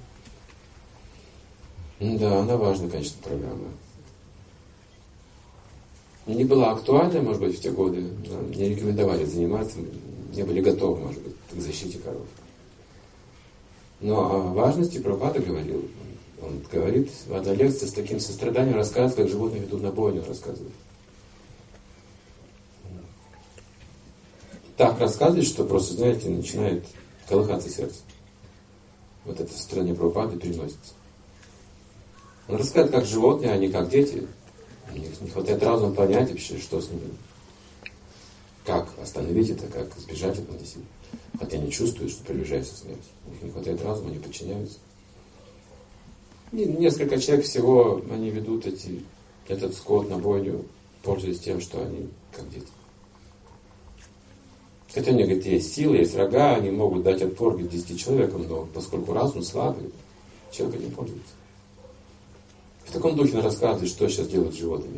Да, она важна, конечно, программа. Не была актуальна, может быть, в те годы. Нам не рекомендовали заниматься, не были готовы, может быть, к защите коров. Но о важности Прабхупада говорил. Он говорит в одной лекции с таким состраданием, рассказывает, как животные ведут на бойню, рассказывает. Так рассказывает, что просто, знаете, начинает колыхаться сердце. Вот это состояние Прабхупады переносится. Он рассказывает, как животные, они как дети. У них не хватает разума понять вообще, что с ними. Как остановить это, как избежать этого. Хотя они чувствуют, что приближается смерть. У них не хватает разума, они подчиняются. И несколько человек всего, они ведут эти, этот скот на бойню, пользуясь тем, что они как дети. Хотя у них, говорит, есть силы, есть рога, они могут дать отпор десяти человекам, но поскольку разум слабый, человек этим пользуется. В таком духе он рассказывает, что сейчас делают с животными.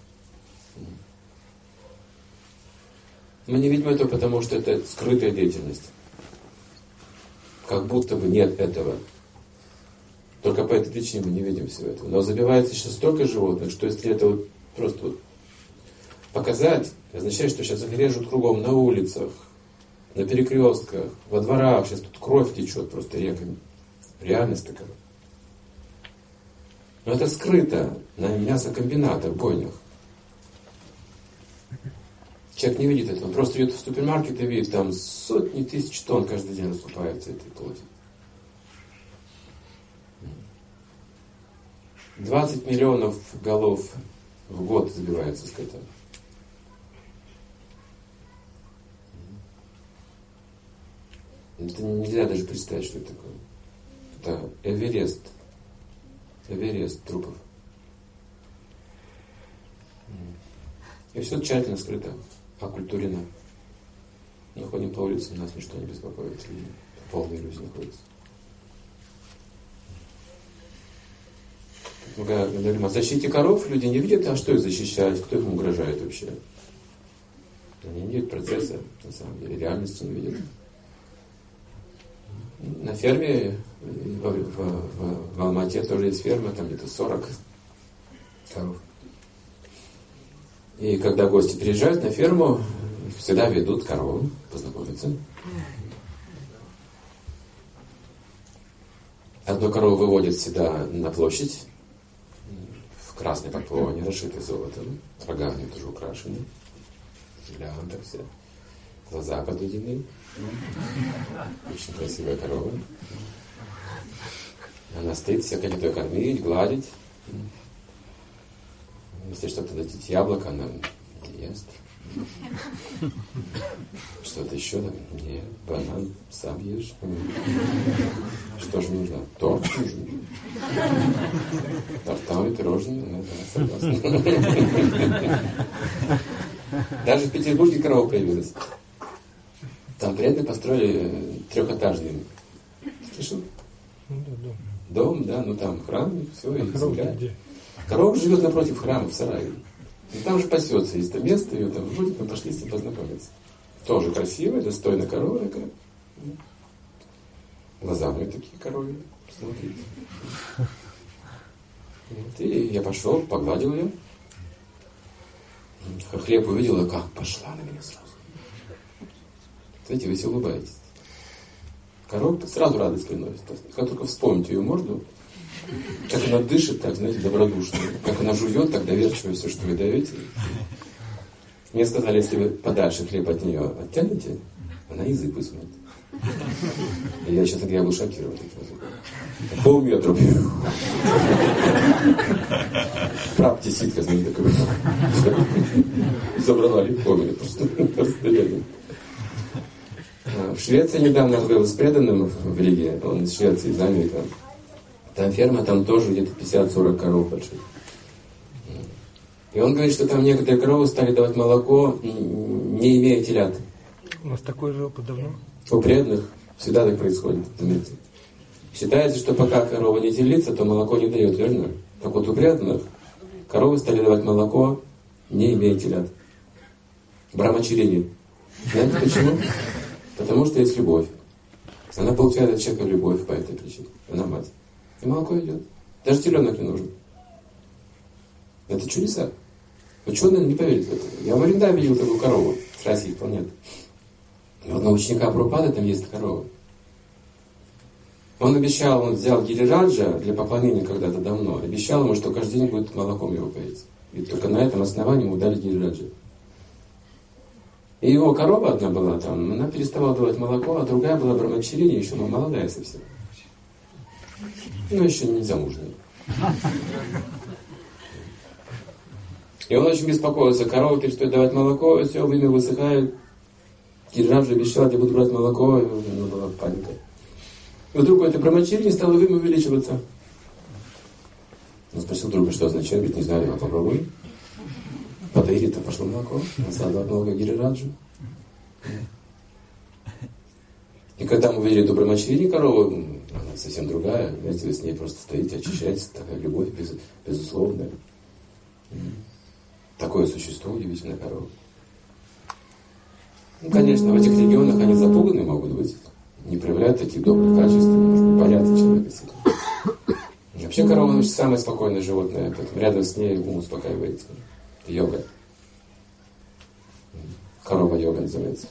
Мы не видим этого, потому что это скрытая деятельность. Как будто бы нет этого. Только по этой причине мы не видим всего этого. Но забивается сейчас столько животных, что если это вот просто вот показать, означает, что сейчас их режут кругом на улицах, на перекрестках, во дворах. Сейчас тут кровь течет просто реками. Реальность такая. Но это скрыто на мясокомбинатах, бойнях. Человек не видит этого. Он просто идет в супермаркет и видит, там сотни тысяч тонн каждый день раскупается этой плоти. двадцать миллионов голов в год забивается скота. Это нельзя даже представить, что это такое. Это Эверест. Эверест трупов. И все тщательно скрыто, оккультурено. Мы ходим по улицам, нас ничто не беспокоит. И полная иллюзия находится. Мы говорим о защите коров, люди не видят, а что их защищать, кто им угрожает вообще. Они не видят процесса, на самом деле, реальности не видят. На ферме в, в, в, в Алмате тоже есть ферма, там где-то сорок коров. И когда гости приезжают на ферму, их всегда ведут корову познакомиться. Одну корову выводят всегда на площадь, в красной подплоне, расшитой золотом. Рога у нее тоже украшены. Гирлянда вся. Глаза подведены. Очень красивая корова. Она стоит, все хотят ее кормить, гладить. Если что-то дать яблоко, она не ест. Что-то еще там? Нет. Банан сам ешь. Что же нужно? Торт нужен. Тортовые пирожные, ну да, согласен. Даже в Петербурге корова появилась. Там преданные построили трехэтажный. Слышал? Дом. Дом, да, ну там храм, все, и земля. Где? Корова живет напротив храма, в сарае. И там же пасется, есть там место, ее там выводят, мы пошли с ним познакомиться. Тоже красивая, достойная корова такая. Глаза у нее такие коровьи, смотрите. Вот, и я пошел, погладил ее. Хлеб увидела, как пошла на меня сразу. Знаете, вы все улыбаетесь. Коровка сразу радость приносит. Как только вспомните ее морду, как она дышит, так, знаете, добродушно. Как она жует, так доверчиво все, что вы даете. Мне сказали, если вы подальше хлеб от нее оттянете, она язык высунет. И я сейчас я был шокирован. Полметра. Прапти ситка, знаете, такой. Забрала легко меня просто расстояние. В Швеции недавно был с преданным в Риге, он из Швеции, из Америки. Там ферма, там тоже где-то пятьдесят-сорок коров больших. И он говорит, что там некоторые коровы стали давать молоко, не имея телят. У нас такой же опыт давно? У преданных всегда так происходит. Заметьте. Считается, что пока корова не телится, то молоко не дает, верно? Так вот у преданных коровы стали давать молоко, не имея телят. Брамачарини. Знаете почему? Потому что есть любовь. Она получает от человека любовь по этой причине. Она мать. И молоко идет. Даже теленок не нужен. Это чудеса. Ученые не поверят в это. Я в Оренда видел такую корову. С России вполне. И у одного ученика Прабхупады там есть корова. Он обещал, он взял Гирираджа для поклонения когда-то давно, обещал ему, что каждый день будет молоком его поить. И только на этом основании ему дали Гирираджа. И его корова одна была там, она переставала давать молоко, а другая была брамачарини, еще молодая совсем. Ну, еще не замужняя. И он очень беспокоился, корова перестает давать молоко, и все, вымя высыхает. Гирираджа обещал, где буду брать молоко, и у него была паника. И вдруг у этой брамачарини стало вымя увеличиваться. Он спросил друга, что означает, говорит, не знаю, а попробуй. По Дейри-то пошло молоко, он стал давать молоко Гирираджу. И когда мы увидели эту брамачарини корову, она совсем другая, знаете, вы с ней просто стоите, очищаетесь, такая любовь без, безусловная. Такое существо, удивительная корова. Ну, конечно, в этих регионах они запуганы могут быть, не проявляют таких добрых качеств, может быть, боятся человека сильно. Вообще корова, значит, самое спокойное животное, поэтому рядом с ней ум успокаивается. Это йога. Корова-йога называется.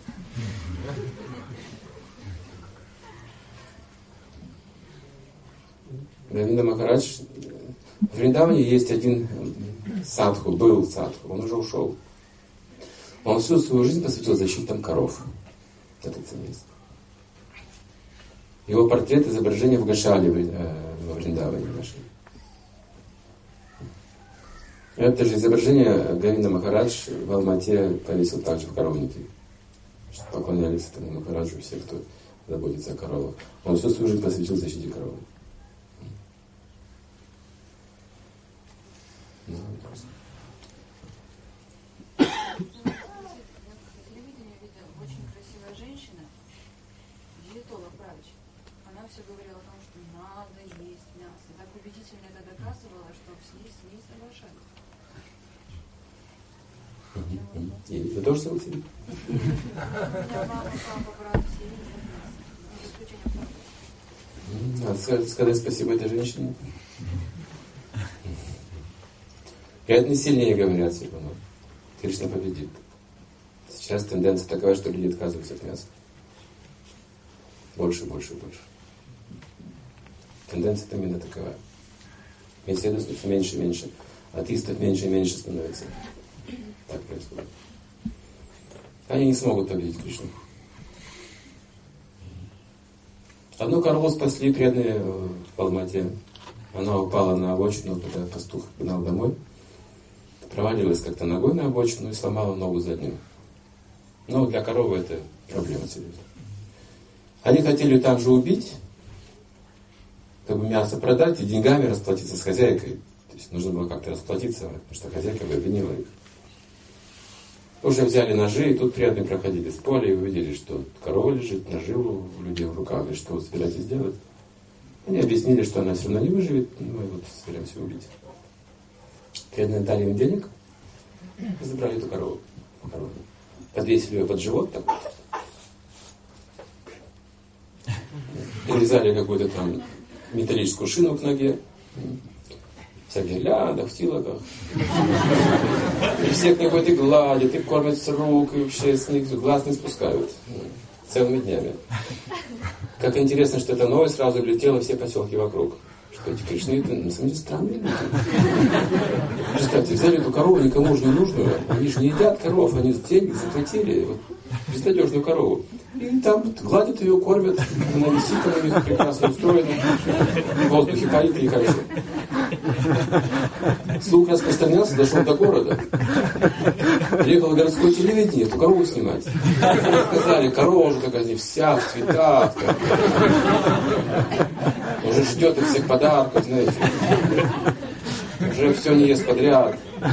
Равинда Махарадж, в Вриндаване есть один садху, был садху, он уже ушел. Он всю свою жизнь посвятил защитам коров. Этот семейство. Его портрет, изображение в Гошале во Вриндаване нашли. Это же изображение Говинда Махарадж в Алмате повесил также в коровнике. Поклонялись этому Махараджу все, кто заботится о коровах. Он всю свою жизнь посвятил защите коров. И вы тоже согласились? Надо сказать спасибо этой женщине. Вероятно, сильнее говорят, но Кришна победит. Сейчас тенденция такая, что люди отказываются от мяса. Больше, больше, больше. Тенденция именно такова. Если это становится меньше и меньше. Атеистов меньше и меньше становится. Так происходит. Они не смогут победить Кришну. Одну корову спасли преданные в Алмате. Она упала на обочину, когда пастух гнал домой. Провалилась как-то ногой на обочину и сломала ногу заднюю. Но для коровы это проблема серьезная. Они хотели там же убить, как бы мясо продать и деньгами расплатиться с хозяйкой. То есть нужно было как-то расплатиться, потому что хозяйка бы обвинила их. Уже взяли ножи, и тут преданные проходили с поля и увидели, что корова лежит, ножи у людей в руках, и что вы собираетесь делать? Они объяснили, что она все равно не выживет, мы вот собираемся убить. Преданные дали им денег и забрали эту корову. Подвесили ее под живот так вот. Привязали какую-то там металлическую шину к ноге. Вся гирлянда, в тилоках. И все к ней ходят и гладят, и кормят с рук, и вообще с них глаз не спускают. Целыми днями. Как интересно, что эта новость сразу влетела все поселки вокруг. Что эти Кришны, это на самом деле странные люди. Представьте, взяли эту корову никому же не нужную. Они же не едят коров, они деньги заплатили. Вот, безнадежную корову. И там гладят ее, кормят. Она висит, она у них прекрасно устроена. В воздухе парит ей хорошо. Слух распространялся, дошел до города. Приехало городское телевидение, эту корову снимать. Сказали, корова уже какая-то вся в цветах. Как. Уже ждет от всех подарков, знаете. Уже все не ест подряд.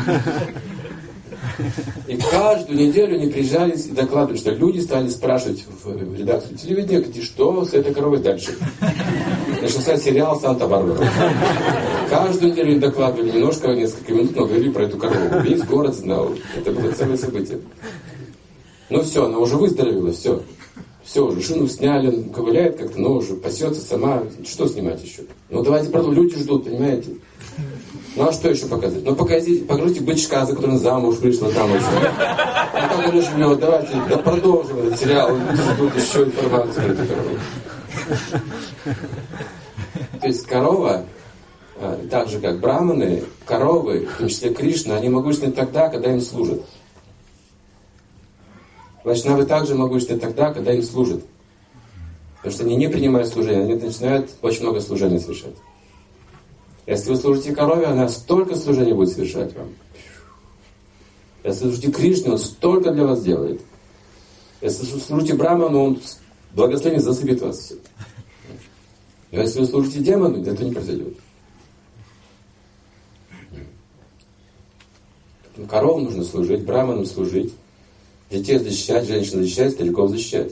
И каждую неделю они приезжали и докладывали, что люди стали спрашивать в редакцию телевидения, где что с этой коровой дальше. Начался сериал «Санта-Барбара». Каждую неделю они докладывали, немножко, несколько минут, но говорили про эту корову. Весь город знал. Это было целое событие. Ну все, она уже выздоровела, все. Все, уже шину сняли, ковыляет как-то, но уже пасется сама. Что снимать еще? Ну давайте продолжим. Люди ждут, понимаете? Ну а что еще показать? Ну покажите, покажите бычка, за которым замуж вышла там уже. А как он живет? Давайте да продолжим этот сериал. Ждут еще информацию про эту корову. То есть корова, так же как браманы, коровы, в том числе Кришна, они могущественны тогда, когда им служат. Вайшнавы также могущественны тогда, когда им служат. Потому что они не принимают служение, они начинают очень много служения совершать. Если вы служите корове, она столько служения будет совершать вам. Если вы служите Кришне, он столько для вас делает. Если вы служите Браману, он благословение засыпет вас все. Но если вы служите демону, это не произойдет. Коровам нужно служить, браманам служить, детей защищать, женщин защищать, стариков защищать.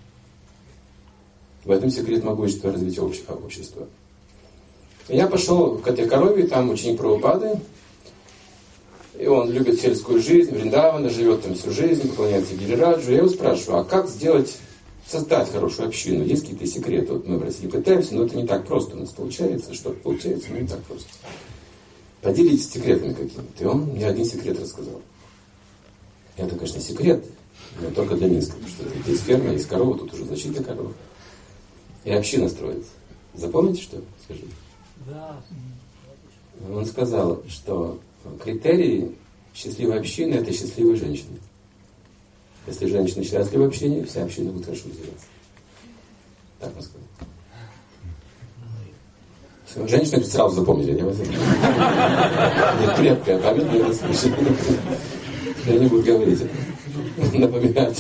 В этом секрет могущества развития общего общества. Я пошел к этой корове, там ученик Прабхупады, и он любит сельскую жизнь, Вриндавана, живет там всю жизнь, поклоняется Гирираджу. Я его спрашиваю, а как сделать, создать хорошую общину? Есть какие-то секреты? Вот мы в России пытаемся, но это не так просто у нас получается, что-то получается, но не так просто. Поделитесь секретами какими-то. И он мне один секрет рассказал. Это, конечно, секрет, но только для Минска, потому что здесь ферма, есть корова, тут уже защита коров. И община строится. Запомните, что? Скажите. Да. Он сказал, что критерии счастливой общины – это счастливые женщины. Если женщина счастлива в общине, вся община будет хорошо развиваться. Так он сказал. Женщины сразу запомнили, я вас знаю. Нет, крепкая память, я вас слышу. Я не буду говорить это. Напоминать.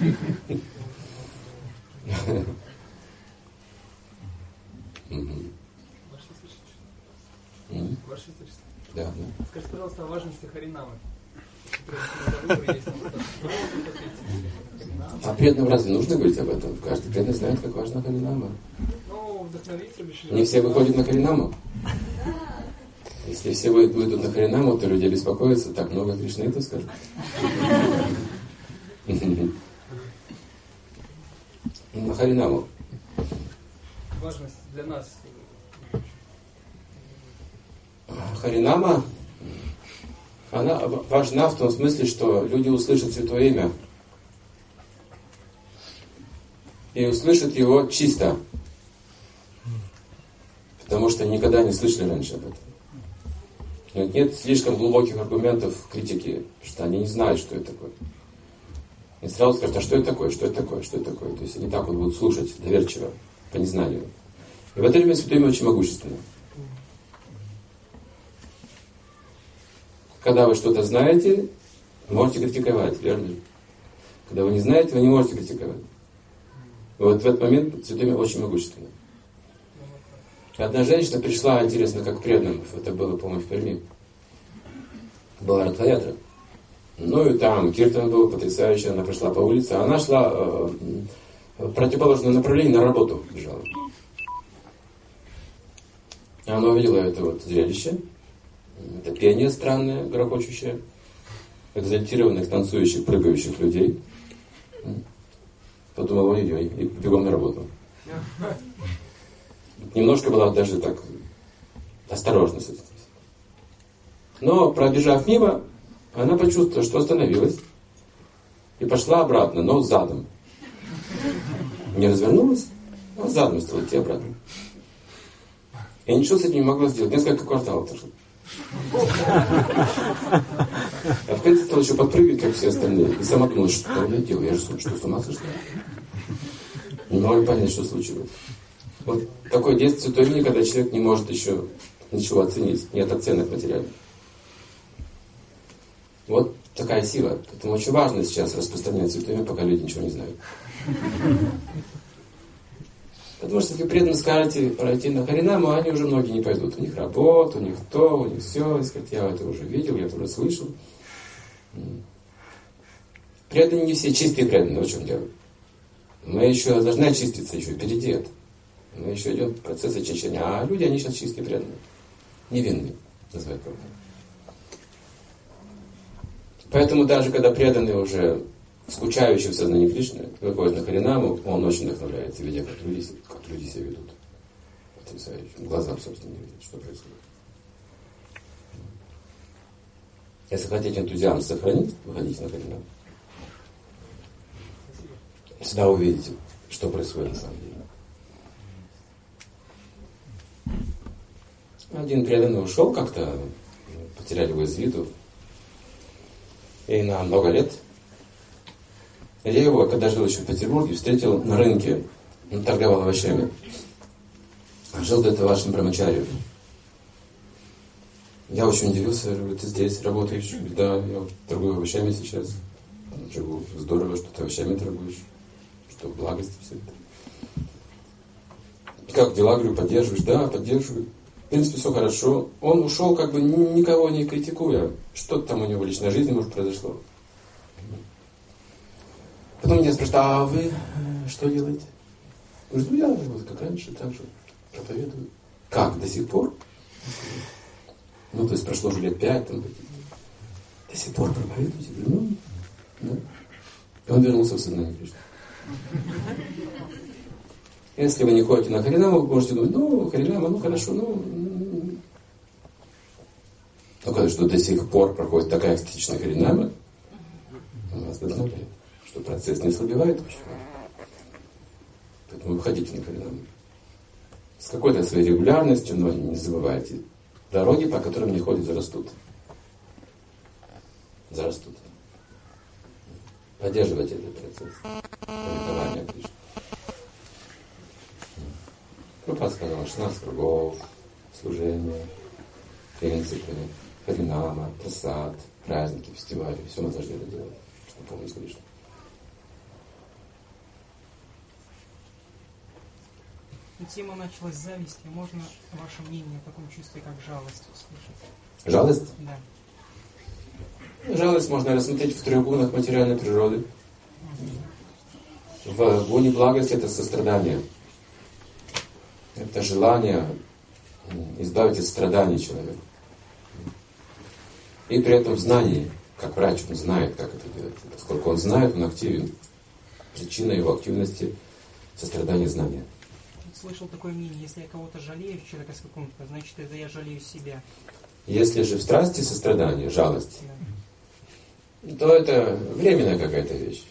Ваше Существо. Да, да. Скажите, пожалуйста, о важности Харинамы. А преданным разве нужно говорить об этом? Каждый преданный знает, как важна Харинама. Ну, вдохновитель. Не все выходят на Харинаму. Если все выйдут на Харинаму, то люди беспокоятся, так много Кришны это скажут. На Харинаму. Важность для нас. Харинама, она важна в том смысле, что люди услышат Святое Имя и услышат его чисто, потому что никогда не слышали раньше об этом. Нет, нет слишком глубоких аргументов критики, что они не знают, что это такое. И сразу скажут, а что это такое, что это такое, что это такое. То есть они так вот будут слушать доверчиво, по незнанию. И в это время Святое Имя очень могущественно. Когда вы что-то знаете, можете критиковать, верно? Когда вы не знаете, вы не можете критиковать. И вот в этот момент Святое Имя очень могущественно. Одна женщина пришла, интересно, как преданным, это было, по-моему, в Перми. Была Ратха-ятра. Ну и там киртан был потрясающий, она прошла по улице, а она шла э, в противоположном направлении, на работу бежала. Она увидела это вот зрелище. Это пение странное, грохочущее, экзальтированных, танцующих, прыгающих людей. Подумала, ой-ой, и бегом на работу. Немножко была даже так осторожна с этим. Но, пробежав мимо, она почувствовала, что остановилась и пошла обратно, но задом. Не развернулась, а задом стала идти обратно. И ничего с этим не могла сделать. Несколько кварталов прошло. А в конце стала еще подпрыгивать, как все остальные. И сама думала, что я делаю? Я же что, с ума сошла? Не могла понять, что случилось. Вот такое действие Святое Имя, когда человек не может еще ничего оценить. Нет оценок материальных. Вот такая сила. Поэтому очень важно сейчас распространять Святое Имя, пока люди ничего не знают. Потому что если вы преданно скажете пройти на Харинаму, они уже многие не пойдут. У них работа, у них то, у них все. Сказать, я это уже видел, я это уже слышал. Преданные не все чистые преданные, в чем дело. Мы еще должны очиститься еще впереди это. Мы еще идем в процесс очищения. А люди, они сейчас чистые преданные. Невинные, называют правда. Поэтому даже когда преданные уже скучающий в сознании Кришны выходит на Харинаму, он очень вдохновляется, видя, как люди, как люди себя ведут. Потрясающе. Глазам, собственно, не видят, что происходит. Если хотите энтузиазм сохранить, выходите на Харинаму. Всегда увидите, что происходит на самом деле. один преданный ушел как-то, потеряли его из виду. И на много лет. Я его, когда жил еще в Петербурге, встретил на рынке. Он торговал овощами. А жил до этого вашим брамачарием. Я очень удивился, говорю, ты здесь работаешь? Да, я торгую овощами сейчас. Живу здорово, что ты овощами торгуешь. Что благости все это. Как дела, говорю, поддерживаешь? Да, поддерживаю. В принципе, все хорошо. Он ушел, как бы никого не критикуя. Что-то там у него в личной жизни, может, произошло. Потом меня спрашивают, а вы что делаете? Я говорю, ну я вот как раньше, так же проповедую. Как, до сих пор? Ну, то есть прошло уже лет пять, там, до сих пор проповедуете? Я говорю, ну, да. И он вернулся в сознание Кришны. Если вы не ходите на Харинаму, вы можете думать, ну, Харинама, ну, хорошо, ну... Но когда что до сих пор проходит такая экстатичная Харинама, он вас вдохновляет, что процесс не ослабевает. Почему? Поэтому выходите на Харинаму. С какой-то своей регулярностью, но не забывайте. Дороги, по которым не ходят, зарастут. Зарастут. Поддерживайте этот процесс. Пометования Кришны. Прабхупада сказал, шестнадцать кругов, служение, принципы, харинама, прасад, праздники, фестивали. Все мы должны это делать, чтобы помнить Кришну. Тема началась с зависти. Можно ваше мнение о таком чувстве, как жалость, услышать? Жалость? Да. Жалость можно рассмотреть в трех гунах материальной природы. В гуне благости это сострадание. Это желание избавить от страданий человека. И при этом знание, как врач, он знает, как это делать. Поскольку он знает, он активен. Причина его активности — сострадание знания. Слышал такое мнение, если я кого-то жалею, человека с каком-то, значит, это я жалею себя. Если же в страсти сострадание, жалость, да, то это временная какая-то вещь.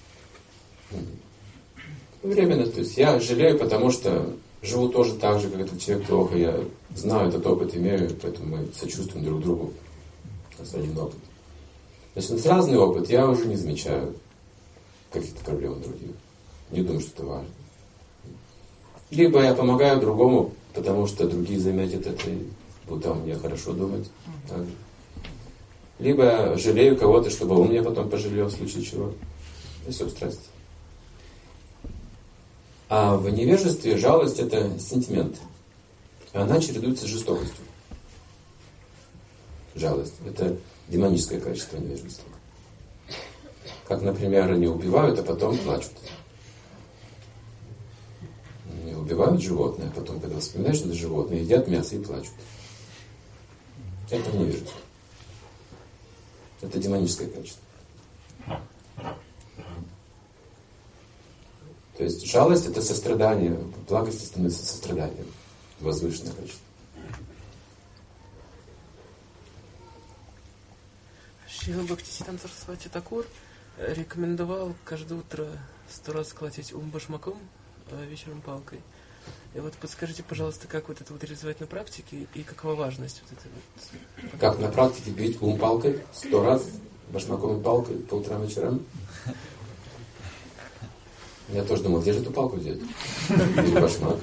Временно, то есть я жалею, потому что живу тоже так же, как этот человек плохо, я знаю этот опыт, имею, поэтому мы сочувствуем друг другу. У нас один опыт. Значит, у нас разный опыт, я уже не замечаю каких-то проблем у других. Не думаю, что это важно. Либо я помогаю другому, потому что другие заметят это и будут о мне хорошо думать. Так же. Либо я жалею кого-то, чтобы он меня потом пожалел в случае чего. Это все в страсти. А в невежестве жалость — это сентимент. Она чередуется с жестокостью. Жалость — это демоническое качество невежества. Как, например, они убивают, а потом плачут. Они убивают животное, а потом, когда вспоминают, что это животное, едят мясо и плачут. Это невежество. Это демоническое качество. То есть жалость — это сострадание, благость становится состраданием, возвышенное качество. Шрила Бхактисиданта Сарасвати Такур рекомендовал каждое утро сто раз колотить ум башмаком, а вечером палкой. И вот подскажите, пожалуйста, как вот это вот реализовать на практике и какова важность вот этой вот... Как на практике бить ум палкой сто раз, башмаком и палкой по утрам и вечерам? Я тоже думал, где же эту палку взять? Или башмак.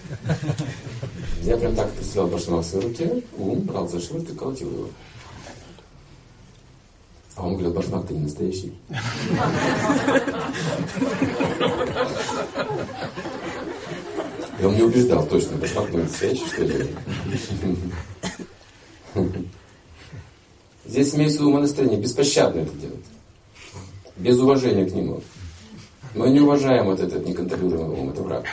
Я прям так представлял башмак в своей руке, ум брал за шиворот и колотил его. А он говорил, башмак-то не настоящий. И он меня убеждал, точно, башмак не настоящий, что ли? Здесь имеется в виду умонастроение, беспощадно это делать. Без уважения к нему. Мы не уважаем вот этот неконтролируемый ум, это враг.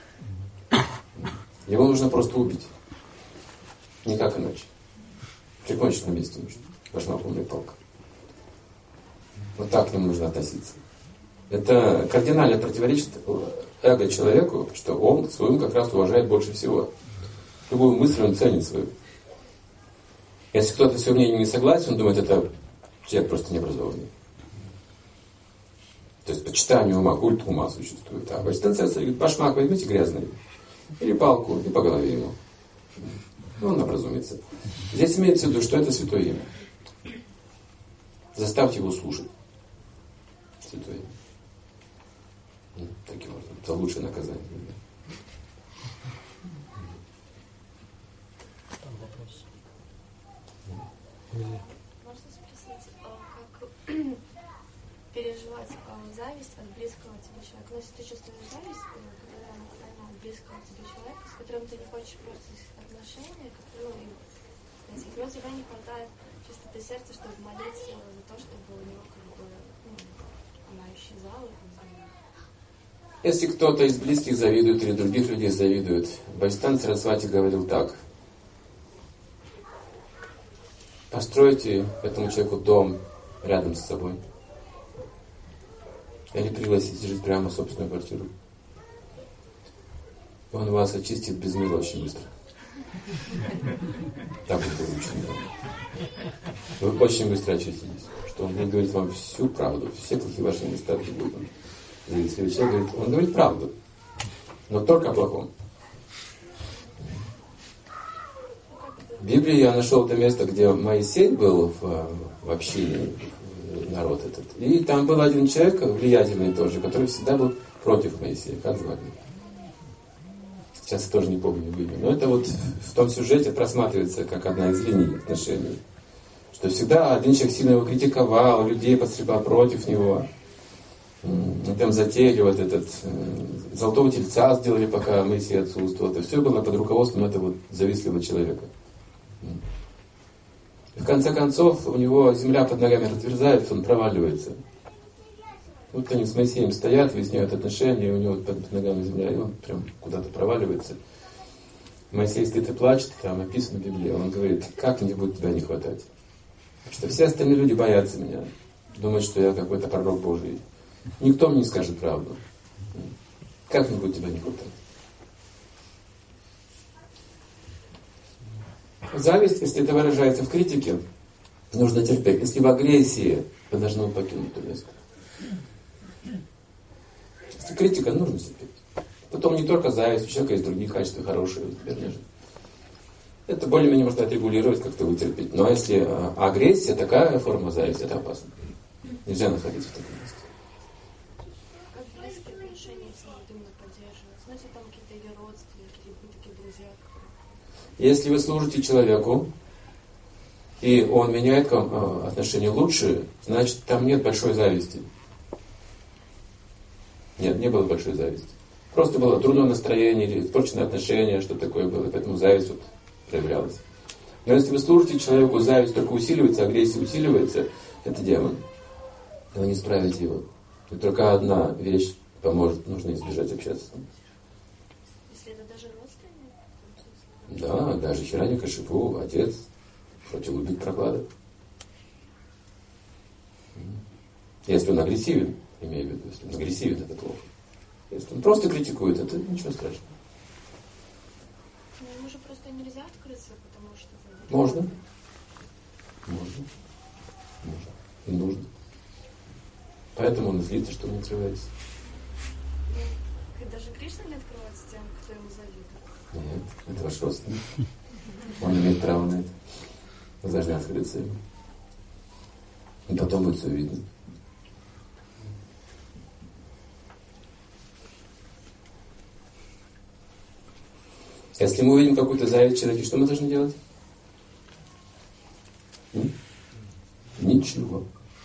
Его нужно просто убить. Никак иначе. Прикончить на месте нужно. Башмаком или палка. Вот так к нему нужно относиться. Это кардинально противоречит эго человеку, что он свой ум как раз уважает больше всего. Любую мысль он ценит свою. Если кто-то с его мнением не согласен, он думает, это человек просто необразованный. То есть почитание ума, культ ума существует. А почитание говорит, башмак возьмите грязный, или палку, и по голове ему. Ну, он образумится. Здесь имеется в виду, что это святое имя. Заставьте его слушать. Святое имя. Ну, таким образом. Это лучшее наказание. Там вопрос. Можно спросить, а как переживать а, зависть от близкого тебе человека? Ну, если ты чувствуешь зависть, то когда она от близкого тебе человека, с которым ты не хочешь просто отношения, которые, если у тебя не хватает чистоты сердца, чтобы молиться за то, чтобы у него как бы, ну, она исчезала. Если кто-то из близких завидует или других людей завидует, Бхактисиданта Сарасвати говорил так: постройте этому человеку дом рядом с собой. Или пригласите жить прямо в собственную квартиру. Он вас очистит без мыла очень быстро. Так вот выучено. Вы очень быстро очиститесь. Что он будет говорить вам всю правду, все плохие ваши недостатки будут. Если человек говорит, он говорит правду, но только о плохом. В Библии я нашел это место, где Моисей был в, в общине, народ этот. И там был один человек, влиятельный тоже, который всегда был против Моисея. Как звали? Сейчас я тоже не помню имя. Но это вот в том сюжете просматривается как одна из линий отношений. Что всегда один человек сильно его критиковал, людей подстрекал против него. И там затеяли вот этот золотого тельца сделали, пока Моисей отсутствовал. Это все было под руководством этого завистливого человека. И в конце концов у него земля под ногами разверзается, он проваливается. Вот они с Моисеем стоят, выясняют отношения, и у него под ногами земля, и он прям куда-то проваливается. Моисей стоит и плачет, там написано в Библии, он говорит, как мне будет тебя не хватать? Что все остальные люди боятся меня, думают, что я какой-то пророк Божий. Никто мне не скажет правду. Как мне будет тебя не хватать? Зависть, если это выражается в критике, нужно терпеть. Если в агрессии, вы должны покинуть это место. Если критика, нужно терпеть. Потом не только зависть, у человека есть другие качества хорошие, вернее. Это более-менее можно отрегулировать, как-то вытерпеть. Но если агрессия, такая форма зависти, это опасно. Нельзя находиться в таком месте. Как близкие отношения с ним именно поддерживать? Ну, если там какие-то ее родственники, или такие друзья. Если вы служите человеку, и он меняет к вам отношения лучше, значит, там нет большой зависти. Нет, не было большой зависти. Просто было трудное настроение или испорченное отношение, что такое было, и поэтому зависть вот проявлялась. Но если вы служите человеку, зависть только усиливается, агрессия усиливается, это демон. Вы не справите его. И только одна вещь поможет, нужно избежать общаться с ним. Если это даже родственник? Да, даже Хираньякашипу, отец, хотел убить Прохлада. Если он агрессивен, имею в виду, если он агрессивен, это плохо. Если он просто критикует, это ничего страшного. Ну, ему же просто нельзя открыться, потому что... Можно. Можно. Можно. И нужно. Поэтому он злится, что он не открывается. Ну, даже Кришна не открывается тем, кто ему завидует. Нет, это ваш родственник. Он имеет право на это. Вы должны открыться ему. И потом будет все видно. Если мы увидим какую-то зависть в человеке, что мы должны делать? М? Ничего.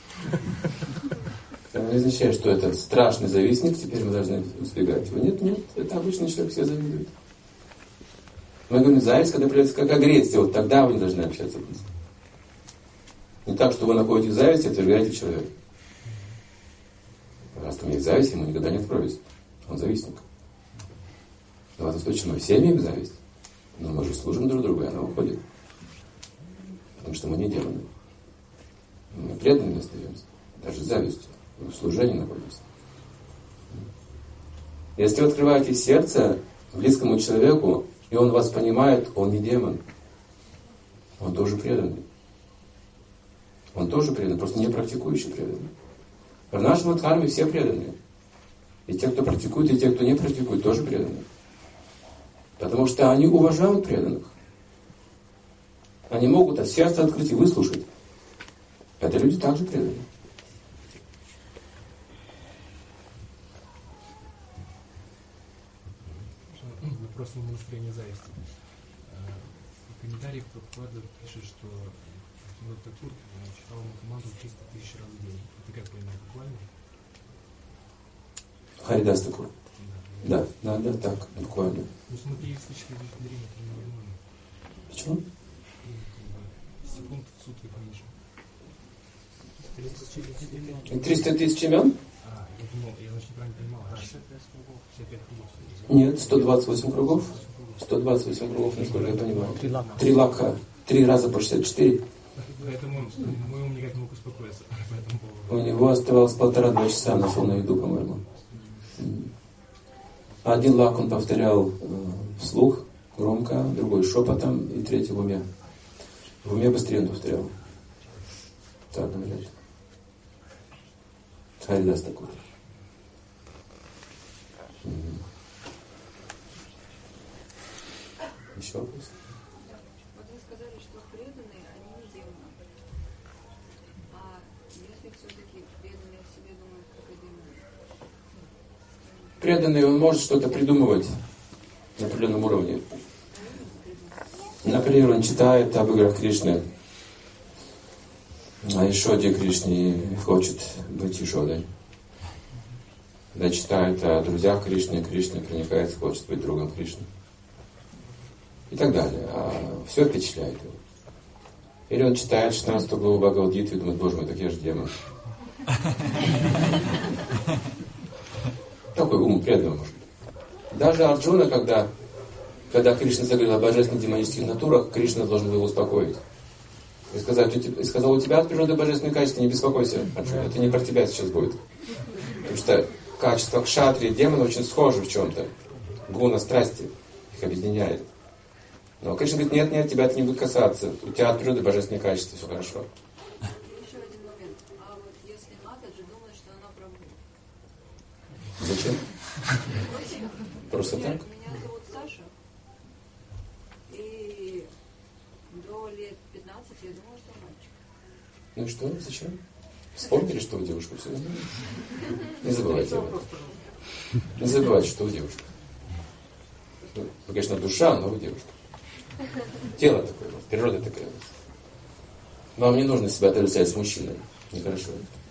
Это не означает, что это страшный завистник, теперь мы должны избегать его. Нет, нет, это обычный человек, все завидуют. Мы говорим, зависть, когда проявляется как агрессия, вот тогда вы не должны общаться близко. Не так, что вы находите зависть и отвергаете человека. Раз там есть зависть, ему никогда не откроется. Он завистник. В этом случае мы все имеем зависть. Но мы же служим друг другу, и она уходит. Потому что мы не демоны. Мы преданными остаемся. Даже с завистью. Мы в служении находимся. Если вы открываете сердце близкому человеку, и он вас понимает, он не демон. Он тоже преданный. Он тоже преданный, просто не практикующий преданный. В нашем дхарме все преданные. И те, кто практикует, и те, кто не практикует, тоже преданные. Потому что они уважают преданных. Они могут от сердца открыть и выслушать. Это люди также преданные. Вопрос на настроение зависти. В комментариях Прабхупада пишет, что Бхактивинода Такур читал Махамантру триста тысяч раз в день. Это как понимать буквально? Харидас Такур. Да, да, да, так, буквально. Ну, смотри, слышали время, это невозможно. Почему? Секунд в сутки пониже. триста тысяч имен? А, я думал, я значит неправильно понимал. шестьдесят пять кругов. Нет, сто двадцать восемь кругов. сто двадцать восемь кругов, насколько я понимаю. Три лакха. Три лакха. Три раза по шестьдесят четыре. Поэтому мой ум никак не мог успокоиться по этому поводу. У него оставалось полтора-два часа на сон на еду, по-моему. Один лак он повторял э, вслух, громко, другой шепотом, и третий в уме. В уме быстрее он повторял. Так, говорят. Харидас Такур. Еще вопрос? Вот вы сказали, что преданные, они не демоны. А если все-таки преданные о себе думают, как о демонах? Преданный, он может что-то придумывать на определенном уровне. Например, он читает об играх Кришны, а Ишоде Кришне хочет быть Ишодой. Когда читает о друзьях Кришны, Кришна проникается, хочет быть другом Кришны. И так далее. А все впечатляет его. Или он читает шестнадцатую главу Бхагавад-гиты и думает, боже мой, так я же демон. Такой ум преданного может быть. Даже Арджуна, когда, когда Кришна заговорил о божественных демонических натурах, Кришна должен был его успокоить. И, сказать, и сказал, у тебя от природы божественные качества, не беспокойся, Арджуна, это не про тебя сейчас будет. Потому что качества кшатрии и демона очень схожи в чем-то. Гуна, страсти их объединяет. Но Кришна говорит, нет, нет, тебя это не будет касаться. У тебя от природы божественные качества, все хорошо. Еще один момент. А вот если Матаджи думает, что она Прабху? Зачем? Просто так? Меня зовут Саша. И до лет пятнадцати я думала, что мальчик. Ну и что? Зачем? Вспомнили, что у девушки все знаете? Не забывайте об этом. Не забывайте, что у девушки. Ну, конечно, душа, но у девушки. Тело такое, природа такая. Вам не нужно себя отождествлять с мужчиной. Нехорошо.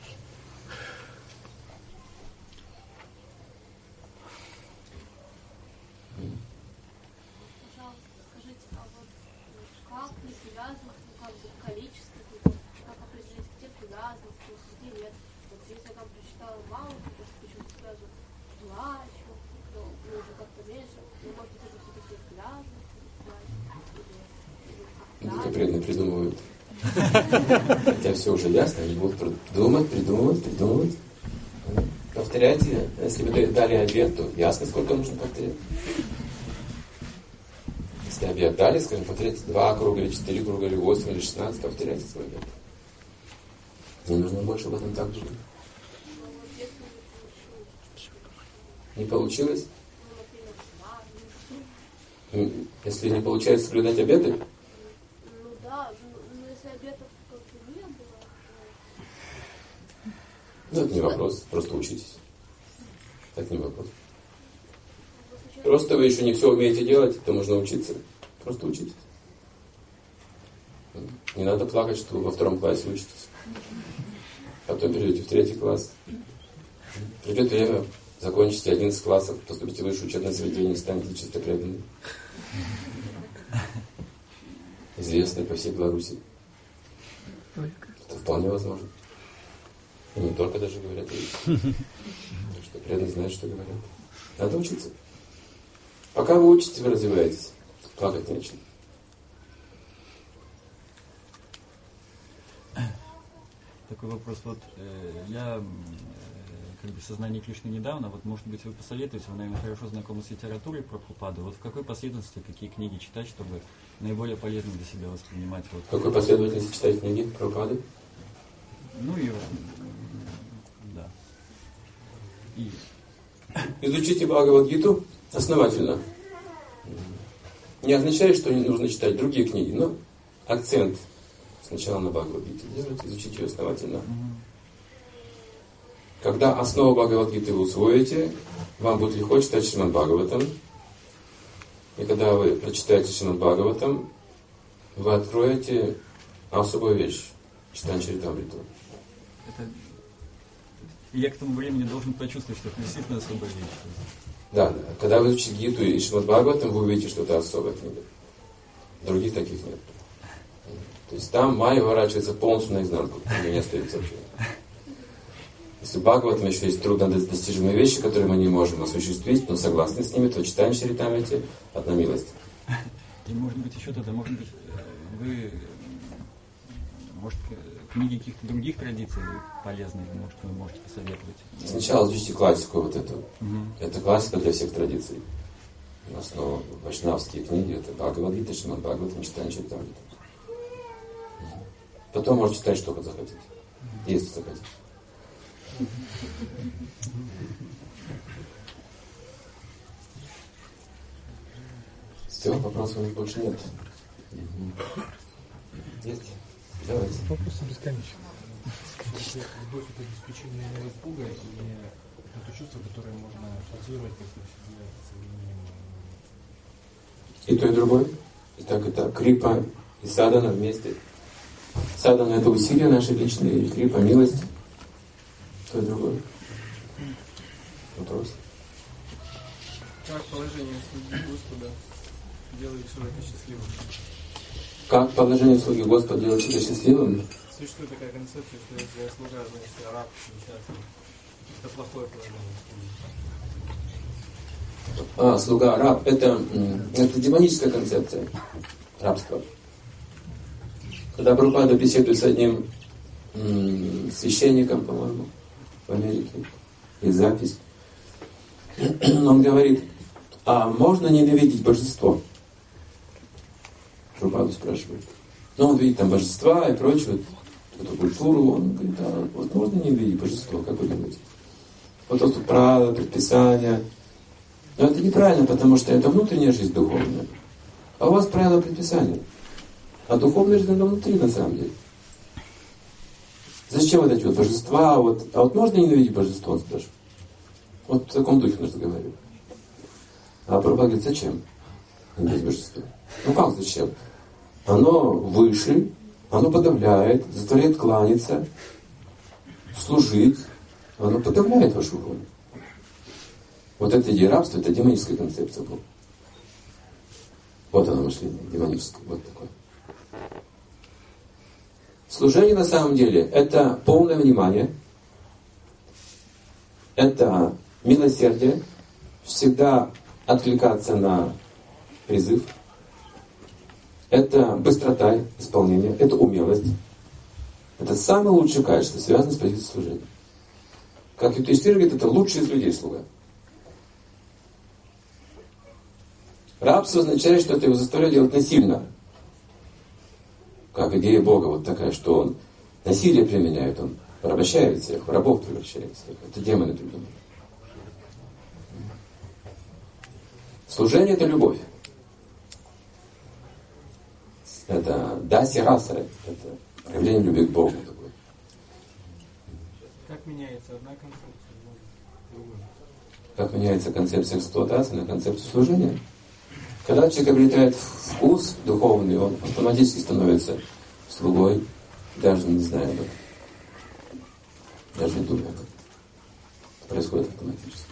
Пожалуйста, скажите, а вот как не связано, ну, как бы количество, как определить, где привязанность, где нет? Вот если я там прочитала мало, то почему-то сразу плачу, но ну, уже как-то меньше, ну, может быть, это все-таки привязанность, Это преданные придумывают. Хотя все уже ясно, они будут думать, придумывать, придумывать. Повторяйте. Если вы дали обед, то ясно, сколько нужно повторять. Если обед дали, скажем, повторяйте два круга, или четыре круга, или восемь, или шестнадцать, повторяйте свой обед. Не нужно больше об этом так думать. Не получилось? Если не получается соблюдать обеты? Ну да, но если обетов как-то не было, то... Ну, это не вопрос, просто учитесь. Так не вопрос. Просто вы еще не все умеете делать, то можно учиться. Просто учитесь. Не надо плакать, что вы во втором классе учитесь. Потом перейдете в третий класс. Придет время, закончите одиннадцать классов, поступите в высшее учебное заведение и станете чисто преданным. Известный по всей Беларуси. Это вполне возможно. И не только даже говорят. Потому что преданные знают, что говорят. Надо учиться. Пока вы учитесь, вы развиваетесь. Плакать нечем. Такой вопрос. Вот э, я э, как бы в сознании Кришны недавно, вот может быть вы посоветуете, вы, наверное, хорошо знакомы с литературой про Прабхупаду. Вот в какой последовательности какие книги читать, чтобы наиболее полезно для себя воспринимать? Вот. В какой последовательности читать книги Прабхупады? Ну и да. И Изучите Бхагавад-гиту основательно. Не означает, что не нужно читать другие книги, но акцент сначала на Бхагавад-гите делать, изучить ее основательно. Когда основу Бхагавад-гиты вы усвоите, вам будет легко читать Шримад Бхагаватам. И когда вы прочитаете Шримад Бхагаватам, вы откроете особую вещь — читание Чаритамриту. Это... Я к тому времени должен почувствовать, что это действительно особая вещь. Да, да. Когда вы изучите Гиту и Шримад Бхагаватам, вы увидите, что это особая книга. Других таких нет. То есть там майя выворачивается полностью наизнанку, у не остается вообще. Если в Бхагаватам еще есть труднодостижимые вещи, которые мы не можем осуществить, но согласны с ними, то читаем Чаритамрити — одна милость. И может быть еще тогда, может быть, вы, может, книги каких-то других традиций полезные, может, вы можете посоветовать? Сначала изучите классику вот эту. Угу. Это классика для всех традиций. Основа вайшнавские книги — это Бхагавад-гита, Шримад Бхагаватам, читание Чаритамрита. Потом можете читать, что захотите. Если захотите. Все, вопросов у них больше нет. Есть? Давайте. Вопросы бесконечны. Любовь — это беспричинная ненависть Бога, или это чувство, которое можно фразировать как-то в себе со временем? И то, и другое. И так, и так. Крипа и садана вместе. Садана — это усилия наши личные, и крипа — милость. То и другое. Вопрос. Как положение слуги Господа делает человека счастливым? Как положение слуги Господа делает человека счастливым? Существует такая концепция, что если слуга, значит раб несчастный. Это плохое положение слуги. А, слуга, раб, это, это демоническая концепция рабства. Когда Прабхупада беседует с одним м, священником, по-моему, в Америке, есть запись, он говорит: а можно ненавидеть божество? Прабхупаду спрашивает. Ну, он видит там божества и прочее, вот, эту культуру, он говорит: а вот можно ненавидеть божество, как вы думаете? Вот тут правила, предписания. Но это неправильно, потому что это внутренняя жизнь духовная. А у вас правила, предписания. А духовная жизнь она внутри, на самом деле. Зачем вот эти вот божества? Вот, а вот можно ненавидеть божество, он спрашивает. Вот в таком духе он разговаривает. А Прабхупада говорит: зачем ненавидеть божество? Ну как зачем? Оно выше, оно подавляет, заставляет кланяться, служить. Оно подавляет вашу волю. Вот эта идея рабства — это демоническая концепция была. Вот оно мышление, демоническое, вот такое. Служение на самом деле — это полное внимание, это милосердие, всегда откликаться на призыв, это быстрота исполнения, это умелость. Это самое лучшее качество, связанное с позицией служения. Как Юдхиштхира говорит, это лучший из людей слуга. Рабство означает, что это его заставляет делать насильно. Как идея Бога вот такая, что он насилие применяет, он порабощает всех, в рабов превращает всех. Это демоны придумали. Служение — это любовь. Это даси раса, это проявление любви к Богу. Такое. Как меняется одна концепция, другая? Как меняется концепция эксплуатации на концепцию служения? Когда человек обретает вкус духовный, он автоматически становится слугой, даже не зная об этом. Даже не думая об этом. Это происходит автоматически.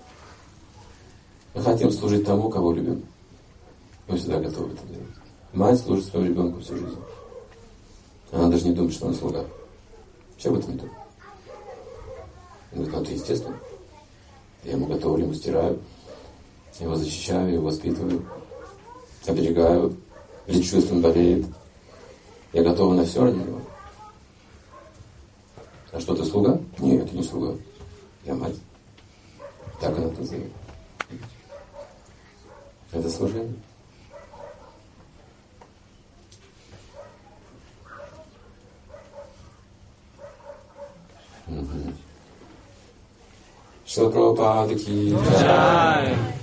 Мы хотим служить тому, кого любим. Мы всегда готовы это делать. Мать служит своему ребенку всю жизнь. Она даже не думает, что она слуга. Чего об этом не думает? Она говорит: ну это естественно. Я ему готовлю, ему стираю, его защищаю, его воспитываю, оберегаю, лечу, если он болеет. Я готова на все ради него. А что, ты слуга? Нет, это не слуга. Я мать. Так она это называет. Это служение. Шрила Прабхупада ки джай.